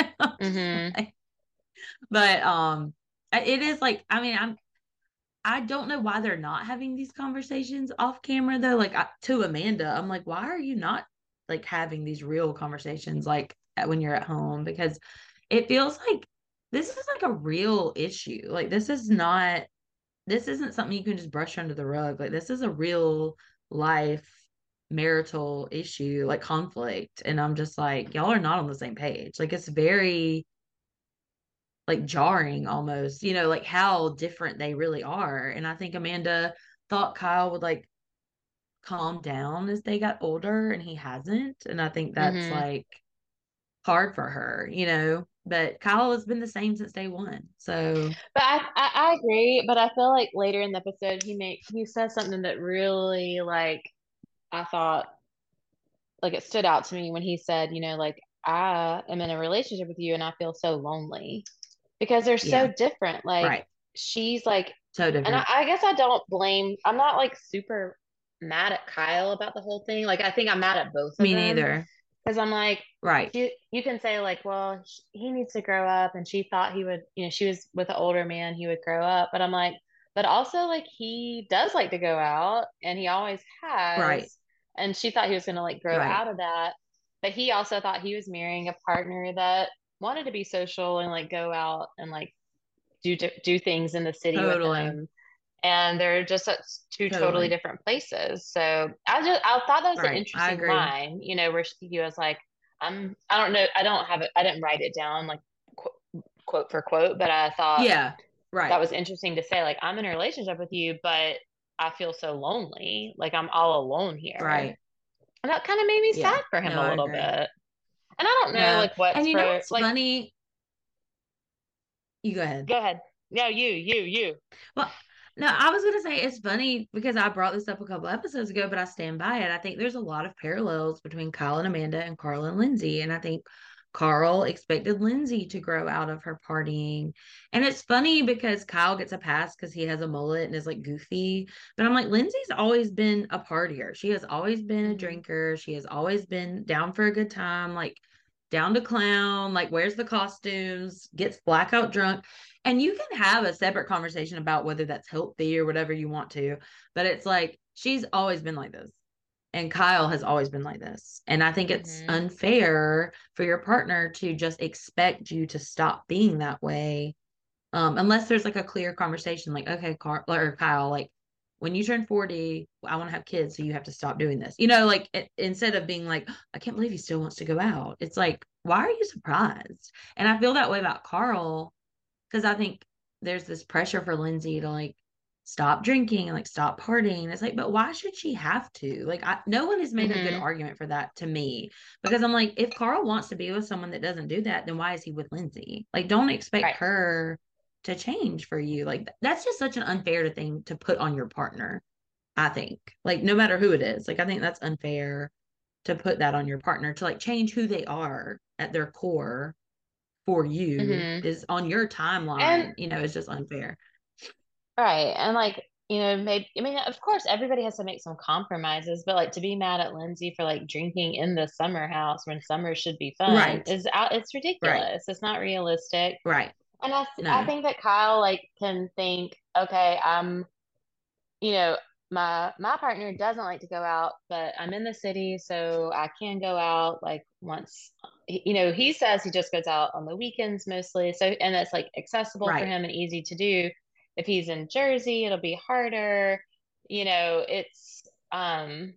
Hmm. Like, but um, it is like, I mean, I'm I don't know why they're not having these conversations off camera though. Like I, to Amanda, I'm like, why are you not like having these real conversations like when you're at home? Because it feels like this is like a real issue. Like this is not this isn't something you can just brush under the rug. Like this is a real life marital issue, like conflict. And I'm just like, y'all are not on the same page. Like it's very like jarring almost, you know, like how different they really are. And I think Amanda thought Kyle would like calm down as they got older and he hasn't. And I think that's Hmm. like hard for her, you know. But Kyle has been the same since day one. So But I, I, I agree. But I feel like later in the episode, he make he says something that really like I thought like it stood out to me when he said, you know, like I am in a relationship with you and I feel so lonely because they're so yeah, different. Like right. she's like, So and I, different. I guess I don't blame, I'm not like super mad at Kyle about the whole thing. Like I think I'm mad at both of Me them neither. because I'm like, Right. you, you can say like, well, sh- he needs to grow up and she thought he would, you know, she was with an older man, he would grow up. But I'm like, but also like he does like to go out and he always Right. has. And she thought he was going to like grow Right. out of that. But he also thought he was marrying a partner that wanted to be social and like go out and like do do things in the city with Totally. him. And they're just at two totally Totally. different places. So I just I thought that was an Right. I interesting agree. line, you know, where she, he was like, "I'm I don't know, I don't have it, I didn't write it down like qu- quote for quote, but I thought Yeah. that Right. was interesting to say, like, I'm in a relationship with you, but I feel so lonely, like I'm all alone here." Right. And that kind of made me sad Yeah. for him No, a I little agree. bit. And I don't know No. like And what's you know for what's like funny? You go ahead. go ahead. No, you, you, you. Well, no, I was gonna say it's funny because I brought this up a couple episodes ago, but I stand by it. I think there's a lot of parallels between Kyle and Amanda and Carl and Lindsay. And I think Carl expected Lindsay to grow out of her partying. And it's funny because Kyle gets a pass because he has a mullet and is like goofy. But I'm like, Lindsay's always been a partier. She has always been a Hmm. drinker. She has always been down for a good time, like down to clown, like wears the costumes, gets blackout drunk. And you can have a separate conversation about whether that's healthy or whatever you want to, but it's like she's always been like this. And Kyle has always been like this. And I think it's Hmm. unfair for your partner to just expect you to stop being that way. Um, unless there's like a clear conversation, like, okay, Carl or Kyle, like when you turn forty, I want to have kids, so you have to stop doing this. You know, like it, instead of being like, I can't believe he still wants to go out. It's like, why are you surprised? And I feel that way about Carl because I think there's this pressure for Lindsay to like stop drinking and like stop partying. It's like, but why should she have to? Like, I, no one has made a good Mm-hmm. argument for that to me because I'm like, if Carl wants to be with someone that doesn't do that, then why is he with Lindsay? Like, don't expect Right. her to change for you. Like, that's just such an unfair thing to put on your partner, I think. Like, no matter who it is, like, I think that's unfair to put that on your partner to like change who they are at their core for you Mm-hmm. is on your And timeline, you know, it's just unfair. right. And like, you know, maybe I mean, of course everybody has to make some compromises, but like to be mad at Lindsay for like drinking in the summer house when summer should be fun Right. is out it's Right. ridiculous. It's not realistic. Right. And I I No. think that Kyle like can think, okay, I'm you know, my my partner doesn't like to go out, but I'm in the city, so I can go out like once. You know, he says he just goes out on the weekends mostly. So, and it's like accessible for Right. him and easy to do. If he's in Jersey, it'll be harder. You know, it's um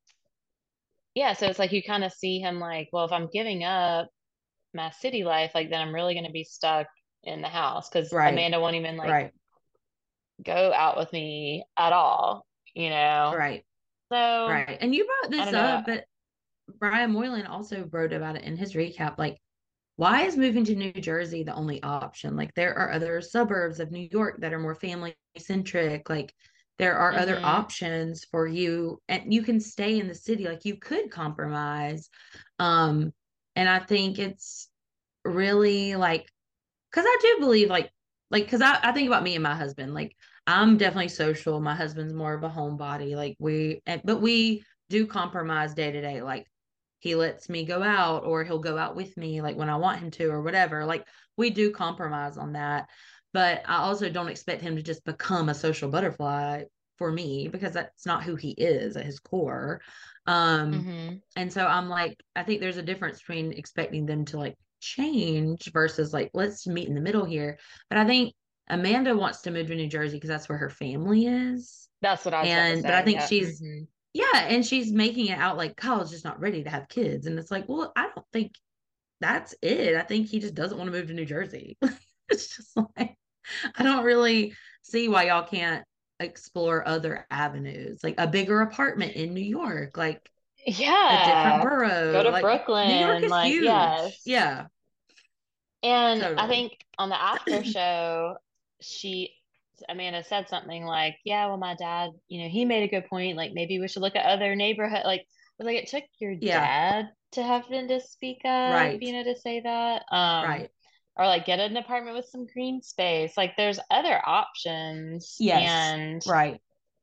yeah, so it's like you kind of see him like, well, if I'm giving up my city life, like then I'm really going to be stuck in the house because Right. Amanda won't even like Right. go out with me at all, you know. Right. So Right. And you brought I this don't know. up, but Brian Moylan also wrote about it in his recap. Like, why is moving to New Jersey the only option? Like, there are other suburbs of New York that are more family centric. Like, there are other Hmm. options for you, and you can stay in the city. Like, you could compromise. Um, and I think it's really like, because I do believe, like, like, because I, I think about me and my husband. Like, I'm definitely social. My husband's more of a homebody. Like, we, and, but we do compromise day to day. Like, he lets me go out or he'll go out with me like when I want him to or whatever. Like we do compromise on that. But I also don't expect him to just become a social butterfly for me because that's not who he is at his core. Um Hmm. and so I'm like I think there's a difference between expecting them to like change versus like let's meet in the middle here. But I think Amanda wants to move to New Jersey because that's where her family is. That's what I was about to And but I say. think Yeah. she's Hmm. yeah, and she's making it out like Kyle's just not ready to have kids. And it's like, well, I don't think that's it. I think he just doesn't want to move to New Jersey. It's just like, I don't really see why y'all can't explore other avenues, like a bigger apartment in New York, like a different Yeah. Go borough. to Like New York Brooklyn. is Like, huge. yes. Yeah, And I totally. think on the after show, she, Amanda said something like, yeah, well, my dad, you know, he made a good point. Like, maybe we should look at other neighborhood. Like, I was like, it took your Yeah, dad to have been to speak up, right, you know, to say that. Um, right. or like get an apartment with some green space. Like, there's other options. Yes, And, right.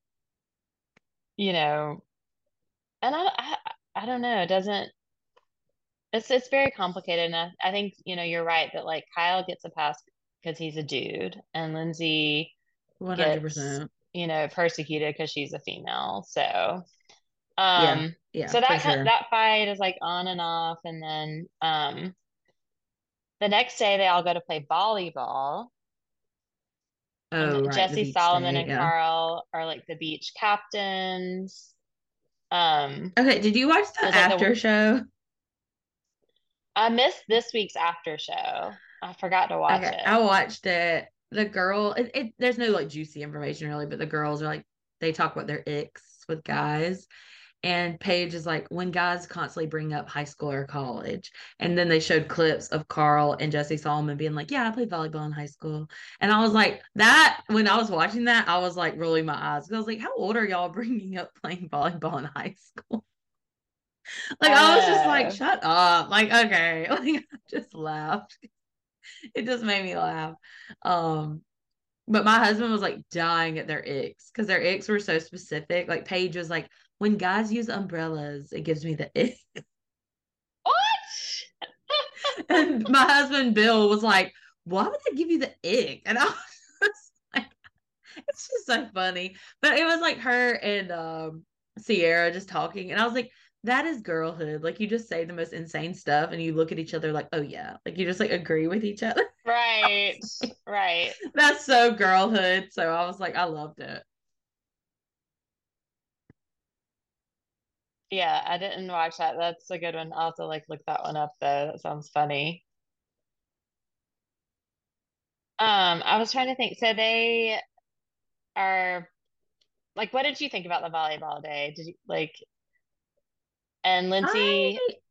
you know, and I, I, I don't know. It doesn't, it's, it's very complicated. And I, I think, you know, you're right that like Kyle gets a pass because he's a dude and Lindsay gets, one hundred percent. you know, persecuted because she's a female. So, Yeah, um, yeah, so for that kind sure. that fight is like on and off. And then, um, the next day they all go to play volleyball. Oh, And right. The Jesse beach Solomon day. and Yeah. Carl are like the beach captains. Um, Okay. Did you watch so the it's like the after show? I missed this week's after show. I forgot to watch Okay, it. I watched it. The girl, it, it there's no like juicy information really, but the girls are like they talk about their icks with guys. And Paige is like, when guys constantly bring up high school or college. And then they showed clips of Carl and Jesse Solomon being like, yeah, I played volleyball in high school. And I was like, that, when I was watching that, I was like rolling my eyes. Because I was like, how old are y'all bringing up playing volleyball in high school? Like, I I was just like, know. shut up. Like, okay. Like, I just laughed. It just made me laugh. Um, but my husband was like dying at their icks because their icks were so specific. Like Paige was like, when guys use umbrellas, it gives me the ick. What? And my husband Bill was like, why would that give you the ick? And I was like, it's just so funny. But it was like her and um Sierra just talking. And I was like, that is girlhood. Like you just say the most insane stuff and you look at each other like, oh yeah. Like you just like agree with each other. Right. Right. That's so girlhood. So I was like, I loved it. Yeah, I didn't watch that. That's a good one. I'll have to like look that one up though. That sounds funny. Um, I was trying to think. So they are like, what did you think about the volleyball day? Did you like, and Lindsay, I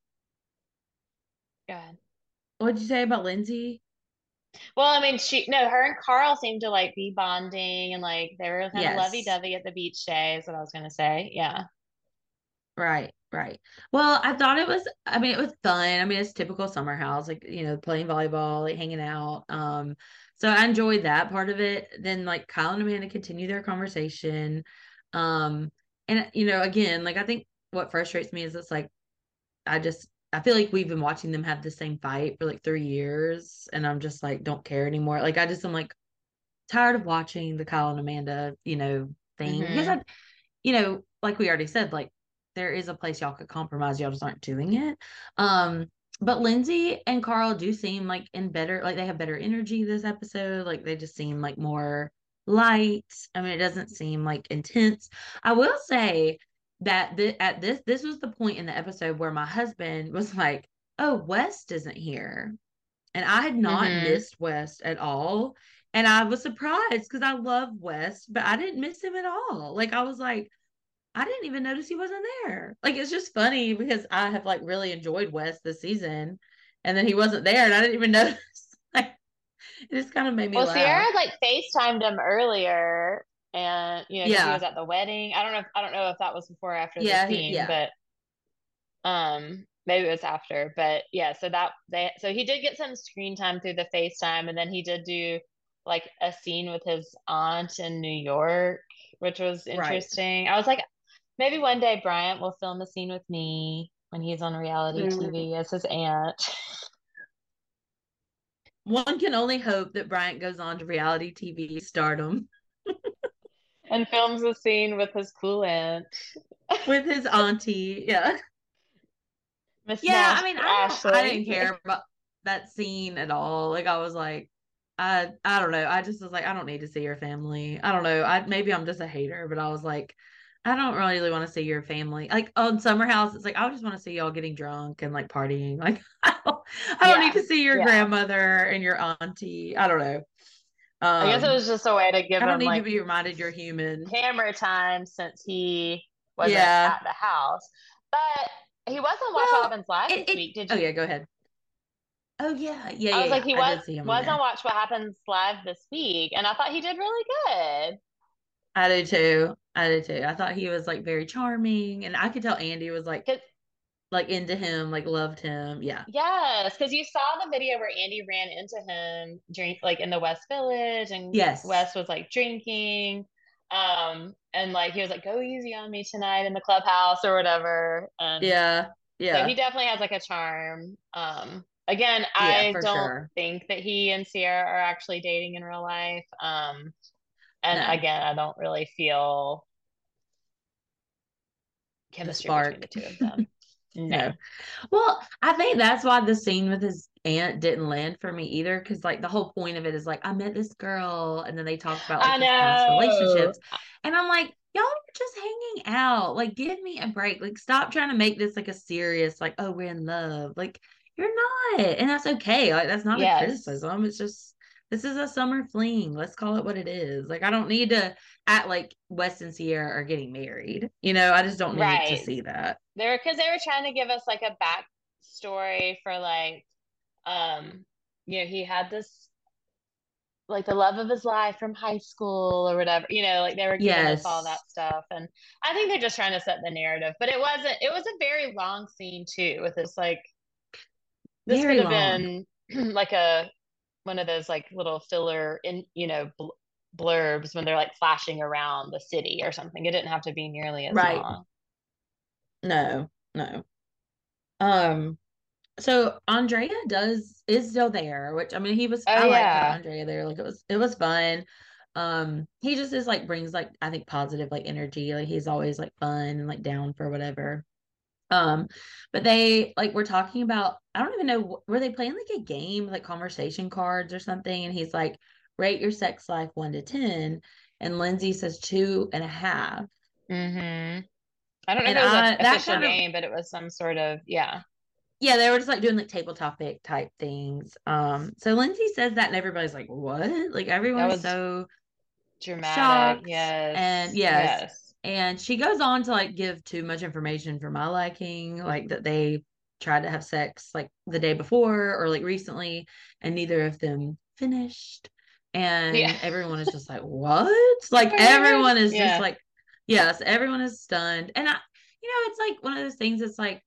go ahead. What'd you say about Lindsay? Well, I mean, she, no, her and Carl seemed to like be bonding and like they were kind of Yes. lovey-dovey at the beach day, is what I was gonna say. Yeah. Right, right. Well, I thought it was, I mean, it was fun. I mean, it's typical summer house, like, you know, playing volleyball, like hanging out. Um, so I enjoyed that part of it. Then like Kyle and Amanda continue their conversation. Um, and you know, again, like I think what frustrates me is it's like I just I feel like we've been watching them have the same fight for like three years and I'm just like don't care anymore. Like I just am like tired of watching the Kyle and Amanda, you know, thing because Mm-hmm. I you know, like we already said, like there is a place y'all could compromise, y'all just aren't doing it. Um, but Lindsay and Carl do seem like in better, like they have better energy this episode. Like they just seem like more light. I mean, it doesn't seem like intense. I will say that th- at this, this was the point in the episode where my husband was like, "Oh, West isn't here," and I had not Mm-hmm. missed West at all. And I was surprised because I love West, but I didn't miss him at all. Like I was like, I didn't even notice he wasn't there. Like it's just funny because I have like really enjoyed West this season, and then he wasn't there, and I didn't even notice. Like it just kind of made me Well, laugh. Sierra like FaceTimed him earlier and you know, because he was Yeah, at the wedding. I don't know if I don't know if that was before or after the yeah, he- scene, yeah. but um maybe it was after. But yeah, so that they so he did get some screen time through the FaceTime and then he did do like a scene with his aunt in New York, which was Right. interesting. I was like, maybe one day Bryant will film a scene with me when he's on reality Mhm. T V as his aunt. One can only hope that Bryant goes on to reality T V stardom And films a scene with his cool aunt, with his auntie. Yeah. Miss Yeah, I Nash mean, I don't I Ashley. didn't care about that scene at all. Like I was like I I don't know. I just was like I don't need to see your family. I don't know. I maybe I'm just a hater, but I was like I don't really want to see your family. Like on Summer House, it's like I just want to see y'all getting drunk and like partying. Like I don't, I don't need Yeah, to see your yeah. grandmother and your auntie. I don't know. I guess it Um was just a way to give I don't him need to like be reminded you're human. camera time since he wasn't Yeah. at the house. But he was on Watch What Well, Happens Live it, this it week. Did oh you? yeah, go ahead. Oh yeah. Yeah, I yeah, was like, yeah. he I was did see him on was on there. Watch What Happens Live this week, and I thought he did really good. I do too. I do too. I thought he was like very charming, and I could tell Andy was like 'Cause like into him, like loved him. Yeah. yes, because you saw the video where Andy ran into him drink like in the West Village, and Yes. West was like drinking, um, and like he was like, "Go easy on me tonight" in the clubhouse or whatever, and Yeah. so he Yeah. definitely has like a charm. Um, again, Yeah, I for don't sure. think that he and Sierra are actually dating in real life. Um, and No. again, I don't really feel The chemistry between the spark. two of them. No. No. Well, I think that's why the scene with his aunt didn't land for me either. Cause like the whole point of it is like, I met this girl, and then they talked about like I his past know. relationships. And I'm like, y'all are just hanging out. Like, give me a break. Like, stop trying to make this like a serious, like, oh, we're in love. Like, you're not. And that's okay. Like, that's not a Yes. criticism. It's just this is a summer fling. Let's call it what it is. Like, I don't need to act like Wes and Sierra are getting married. You know, I just don't need to Right. see that. They were because they were trying to give us like a backstory for like um you know, he had this like the love of his life from high school or whatever, you know, like they were giving us all that Yes. stuff. And I think they're just trying to set the narrative, but it wasn't, it was a very long scene too, with this like, this could Very have long. been like a, one of those like little filler in, you know, bl- blurbs when they're like flashing around the city or something. It didn't have to be nearly as Right. long. No, no. Um, so Andrea does is still there, which I mean he was Oh I liked having yeah. Andrea there. Like it was it was fun. Um, he just is like brings like I think positive like energy. Like he's always like fun and like down for whatever. Um, but they like we're talking about I don't even know were they playing like a game like conversation cards or something, and he's like rate your sex life one to ten, and Lindsay says two and a half. Mm-hmm. I don't know if And it was an I that official kind of game, but it was some sort of, yeah. yeah, they were just like doing like table topic type things. Um, so Lindsay says that, and everybody's like, "What?" Like That everyone's was so Dramatic. shocked. And Yes. yes. Yes. And she goes on to like give too much information for my liking, like that they tried to have sex like the day before or like recently, and neither of them finished. Yeah. And everyone is just like, what? Like Are you guys? everyone is just Yeah. like, yes, everyone is stunned. And I, you know, it's like one of those things, it's like,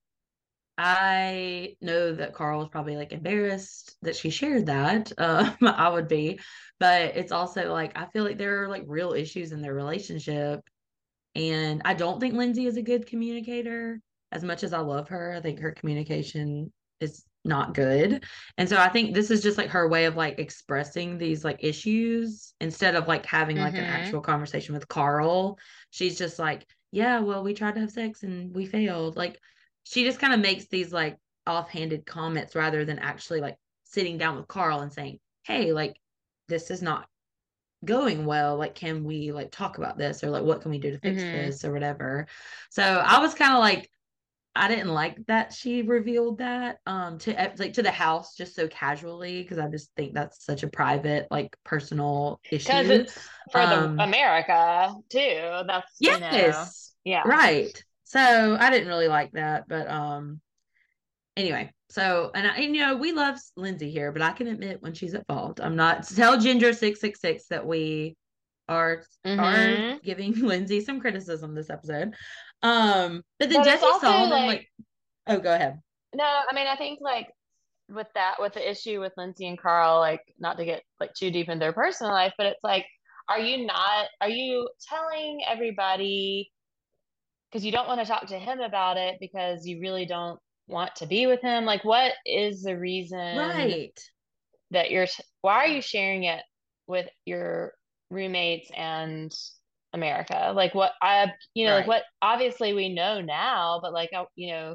I know that Carl was probably like embarrassed that she shared that. Um, I would be, but it's also like I feel like there are like real issues in their relationship, and I don't think Lindsay is a good communicator. As much as I love her, I think her communication is not good. And so I think this is just like her way of like expressing these like issues instead of like having like an Mm-hmm. actual conversation with Carl. She's just like, yeah, well, we tried to have sex and we failed. Like she just kind of makes these like offhanded comments rather than actually like sitting down with Carl and saying, hey, like this is not going well, like can we like talk about this, or like what can we do to fix Mm-hmm. this or whatever. So I was kind of like, I didn't like that she revealed that um to eh, like to the house just so casually, because I just think that's such a private like personal Because issue. it's for the um America too. That's, you know, yes, yeah. right. So I didn't really like that, but um anyway, so and I, and, you know, we love Lindsay here, but I can admit when she's at fault. I'm not, tell Ginger six six six that we are are Mm-hmm. giving Lindsay some criticism this episode. Um, but then But it's Jesse also Solomon, like, like, oh, go ahead. no, I mean, I think like with that, with the issue with Lindsay and Carl, like not to get like too deep in their personal life, but it's like, are you not, are you telling everybody because you don't want to talk to him about it because you really don't want to be with him? Like, what is the reason Right. that you're, why are you sharing it with your roommates and America? Like, what I, you know, like Right. what obviously we know now, but like, I, you know,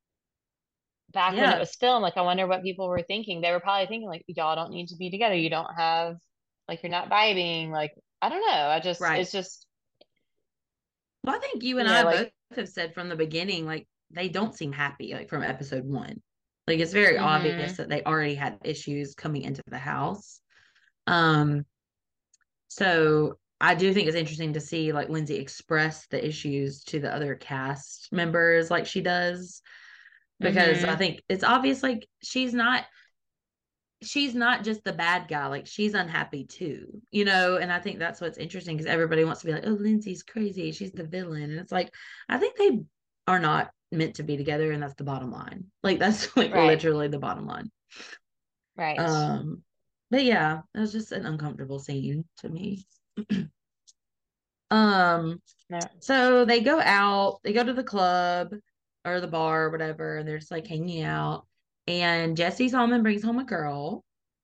back when it Yeah. was filmed, like I wonder what people were thinking. They were probably thinking like, y'all don't need to be together. You don't have like you're not vibing. Like I don't know. I just Right. it's just Well, I think you and you know I like both have said from the beginning, like they don't seem happy, like from episode one. Like it's very obvious hmm that they already had issues coming into the house. Um, So I do think it's interesting to see like Lindsay express the issues to the other cast members like she does, because I hmm think it's obvious like she's not she's not just the bad guy, like she's unhappy too, you know. And I think that's what's interesting, because everybody wants to be like, oh, Lindsay's crazy, she's the villain. And it's like, I think they are not meant to be together, and that's the bottom line. Like that's like right, literally the bottom line. right. Um, but yeah, it was just an uncomfortable scene to me. Um, No. so they go out, they go to the club or the bar or whatever, and they're just like hanging out. And Jesse Solomon brings home a girl.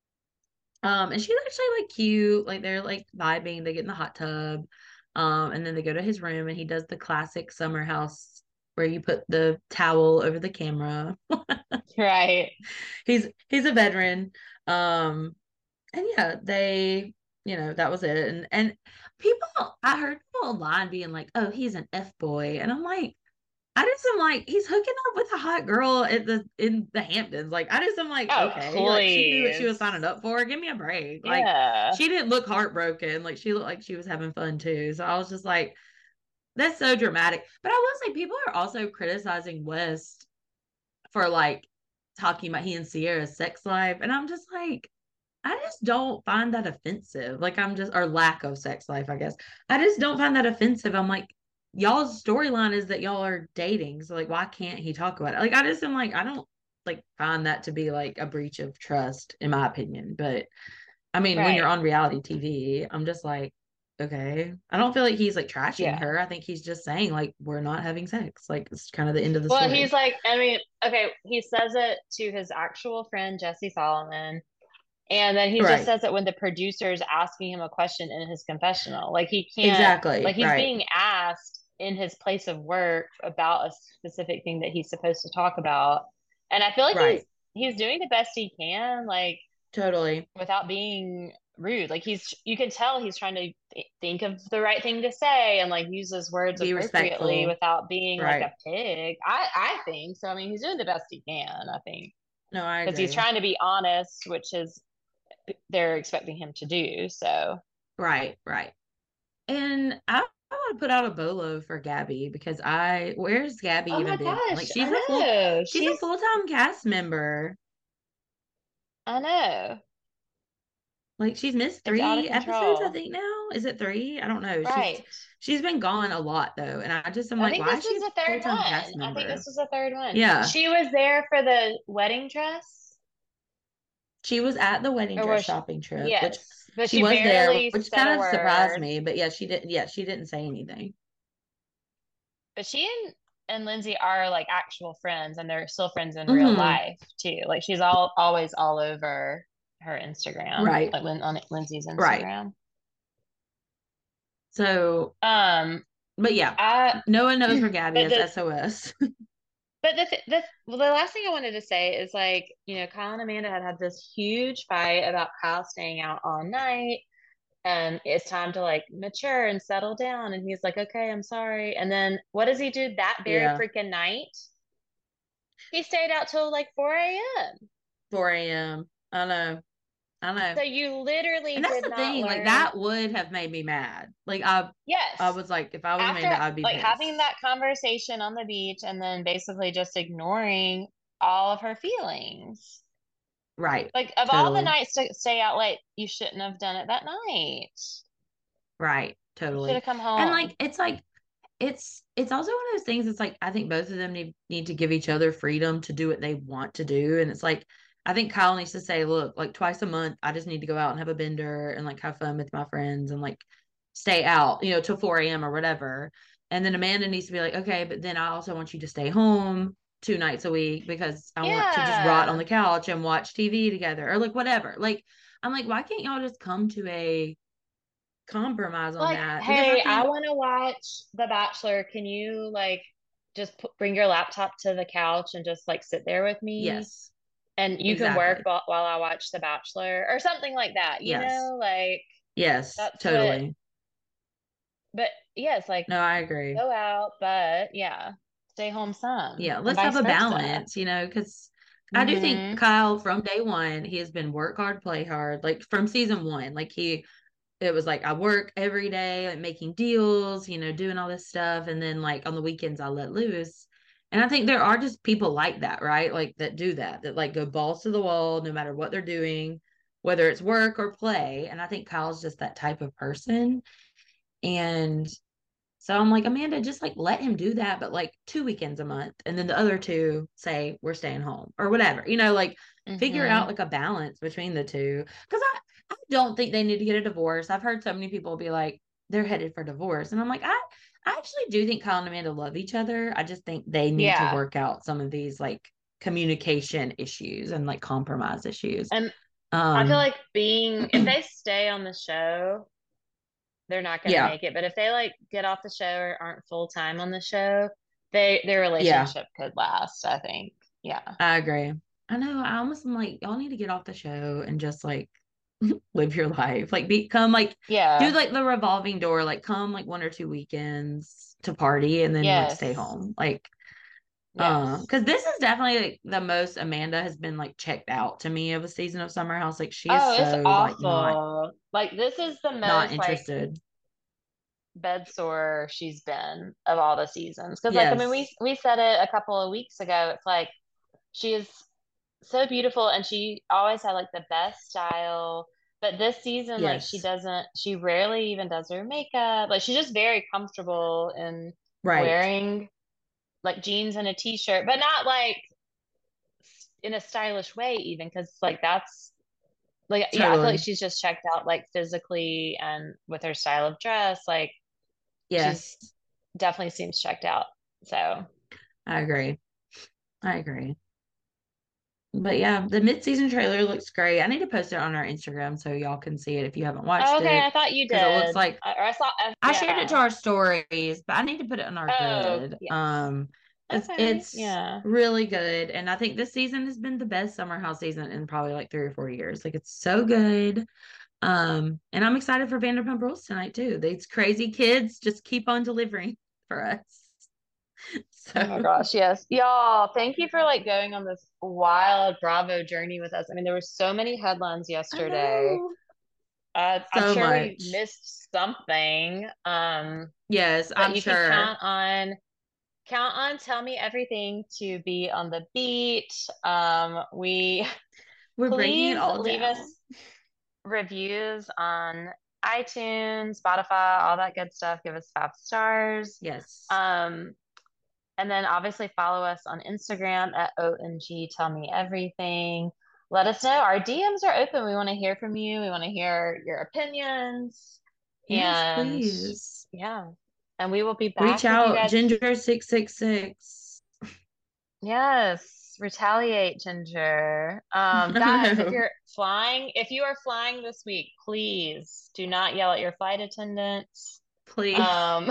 Um, and she's actually like cute, like they're like vibing, they get in the hot tub. Um, and then they go to his room and he does the classic summer house where you put the towel over the camera. Right. He's he's a veteran. Um, and yeah, they, you know, that was it. And and people, I heard people online being like, "Oh, he's an f boy," and I'm like, I just am like, he's hooking up with a hot girl at the in the Hamptons. Like, I just am like, Oh, okay, like she knew what she was please. signing up for. Give me a break. Like, Yeah. she didn't look heartbroken. Like, she looked like she was having fun too. So I was just like, that's so dramatic. But I will say, people are also criticizing West for like talking about he and Sierra's sex life, and I'm just like, I just don't find that offensive. Like I'm just, or lack of sex life, I guess. I just don't find that offensive. I'm like, y'all's storyline is that y'all are dating. So like, why can't he talk about it? Like, I just am like, I don't like find that to be like a breach of trust, in my opinion. But I mean, when you're Right. on reality T V, I'm just like, okay. I don't feel like he's like trashing Yeah. her. I think he's just saying like, we're not having sex. Like, it's kind of the end of the Well, story. he's like, I mean, okay, he says it to his actual friend Jesse Solomon. And then he just Right. says it when the producer is asking him a question in his confessional. Like he can't, like Exactly. he's Right. being asked in his place of work about a specific thing that he's supposed to talk about. And I feel like he's Right. he's doing the best he can, like Totally. without being rude. Like he's you can tell he's trying to th- think of the right thing to say and like use his words Be appropriately respectful. without being like a Right. pig. I I think so. I mean, he's doing the best he can, I think, No, I because he's agree. trying to be honest, which is they're expecting him to do. So, Right, right. And I, I want to put out a bolo for Gabby because I where's Gabby Oh even my been? Like gosh, I she's a full know. she's a She's, full-time cast member. I know. Like she's missed It's out of three episodes, I control. think now. Is it three? I don't know. She's Right. she's been gone a lot though. And I just I'm I like, think why this is she was a the third full-time one. cast I think this member? was the third one. Yeah. She was there for the wedding dress, She was at the wedding or dress was she? shopping trip, which Yes, but she she was there, barely which said a kind of surprised word. me. But yeah, she didn't yeah, she didn't say anything. But she and and Lindsay are like actual friends, and they're still friends in real Hmm. life too. Like she's all always all over her Instagram, Right. like Lin, on Lindsay's Right. Instagram. So Um, but yeah, I no one knows where Gabby but is. the S O S. but the th- the well, the last thing I wanted to say is like, you know, Kyle and Amanda had had this huge fight about Kyle staying out all night, and it's time to like mature and settle down. And he's like, okay, I'm sorry. And then what does he do that very Yeah. freaking night? He stayed out till like four a m. four a m. I know. I know. So you literally And that's did the not thing, like learn. that would have made me mad. Like I I Yes. was like, if I was After Amanda, I'd be like having pissed. that conversation on the beach and then basically just ignoring all of her feelings. Right. Like of all the Totally. nights to stay out late, you shouldn't have done it that night. Right. You should Totally. have come And home. like it's like it's it's also one of those things. It's like I think both of them need need to give each other freedom to do what they want to do. And it's like I think Kyle needs to say, look, like twice a month, I just need to go out and have a bender and like have fun with my friends and like stay out, you know, till four a m or whatever. And then Amanda needs to be like, okay, but then I also want you to stay home two nights a week because I want to just rot on Yeah. the couch and watch T V together or like whatever. Like I'm like, why can't y'all just come to a compromise on Like, that? Because I hey, I think want to watch The Bachelor. Can you like just put, bring your laptop to the couch and just like sit there with me? yes, And you can work exactly. while, while I watch The Bachelor or something like that, you Yes. know? Like Yes, that's what, totally. but yes, like No, I agree. go out, but yeah, stay home some Yeah, and let's have vice a versa. balance, you know, because I do think Hmm. Kyle from day one, he has been work hard, play hard, like from season one. Like he it was like I work every day, like making deals, you know, doing all this stuff. And then like on the weekends I let loose. And I think there are just people like that, right? Like that do that, that like go balls to the wall no matter what they're doing, whether it's work or play. And I think Kyle's just that type of person. And so I'm like, Amanda, just like let him do that, but like two weekends a month. And then the other two say we're staying home or whatever, you know, like figure out Hmm. like a balance between the two. Cause I, I don't think they need to get a divorce. I've heard so many people be like, they're headed for divorce. And I'm like, I, I actually do think Kyle and Amanda love each other. I just think they need to Yeah. work out some of these like communication issues and like compromise issues. And I feel Um, like being, if they stay on the show, they're not going to yeah, make it. But if they like get off the show or aren't full time on the show, they their yeah, relationship could last, I think. Yeah. I agree. I know. I almost am like, y'all need to get off the show and just like live your life. Like become like do Yeah. like the revolving door, like come like one or two weekends to party and then like stay Yes. home. Like uh Yes. because this is definitely like the most Amanda has been like checked out to me of a season of Summer House. Like she is Oh, it's so like not awful. Like this is the not most like interested. bed sore she's been of all the seasons. Because like I mean we Yes. we said it a couple of weeks ago. It's like she is so beautiful and she always had like the best style. But this season, like she Yes. doesn't, she rarely even does her makeup. Like she's just very comfortable in Right. wearing like jeans and a t-shirt, but not like in a stylish way, even because like that's like, yeah, I feel like Totally. she's just checked out like physically and with her style of dress. Like she's Yes. definitely seems checked out. So, I agree. I agree. But yeah, the mid-season trailer looks great. I need to post it on our Instagram so y'all can see it if you haven't oh, watched okay, it. I thought you Because it looks did. like I, or I saw, uh, I shared it to yeah. our stories, but I need to put it on our Oh, grid. yes. Um, it's Okay, it's yeah. really good. And I think this season has been the best summer house season in probably like three or four years. Like it's so good. Um, and I'm excited for Vanderpump Rules tonight too. These crazy kids just keep on delivering for us. Oh my So gosh, yes. Y'all, thank you for like going on this wild Bravo journey with us. I mean, there were so many headlines I yesterday. know. Uh, I'm so sure we much. missed something. Um, Yes, but I'm you can sure. count on count on Tell Me Everything to be on the beat. Um, we We're breaking it please all leave us down. reviews on iTunes, Spotify, all that good stuff. Give us five stars. Yes. Um, and then obviously follow us on Instagram at O M G Tell Me Everything. Let us know. Our D Ms are open. We want to hear from you. We want to hear your opinions. Yes, And please. yeah, and we will be Reach back with you out, guys. Ginger six six six. Yes, retaliate, Ginger. Um, I guys, if know. you're flying, if you are flying this week, please do not yell at your flight attendants. Please. Um,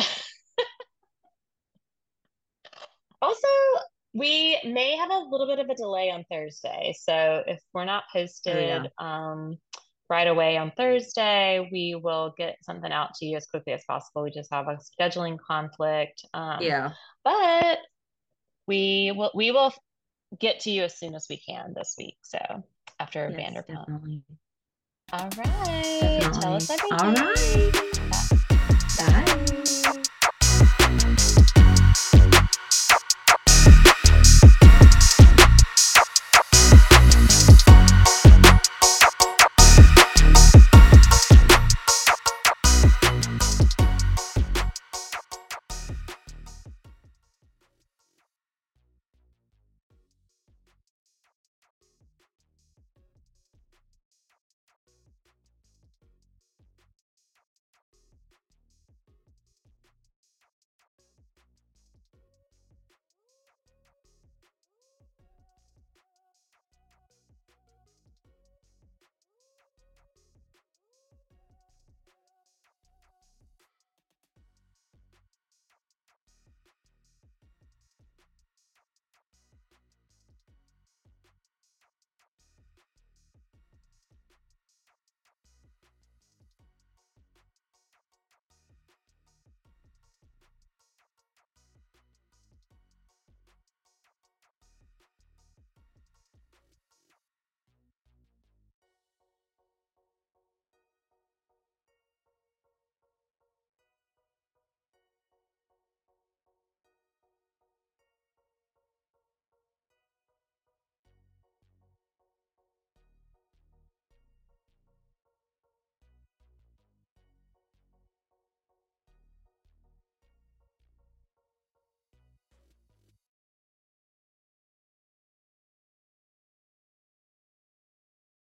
Also, we may have a little bit of a delay on Thursday. So if we're not Oh yeah. posted um, right away on Thursday, we will get something out to you as quickly as possible. We just have a scheduling conflict. Um, Yeah. but we will we will get to you as soon as we can this week. So after Yes, Vanderpump. definitely. All right. Tell us Definitely. All everything. right. Bye. Bye. Bye.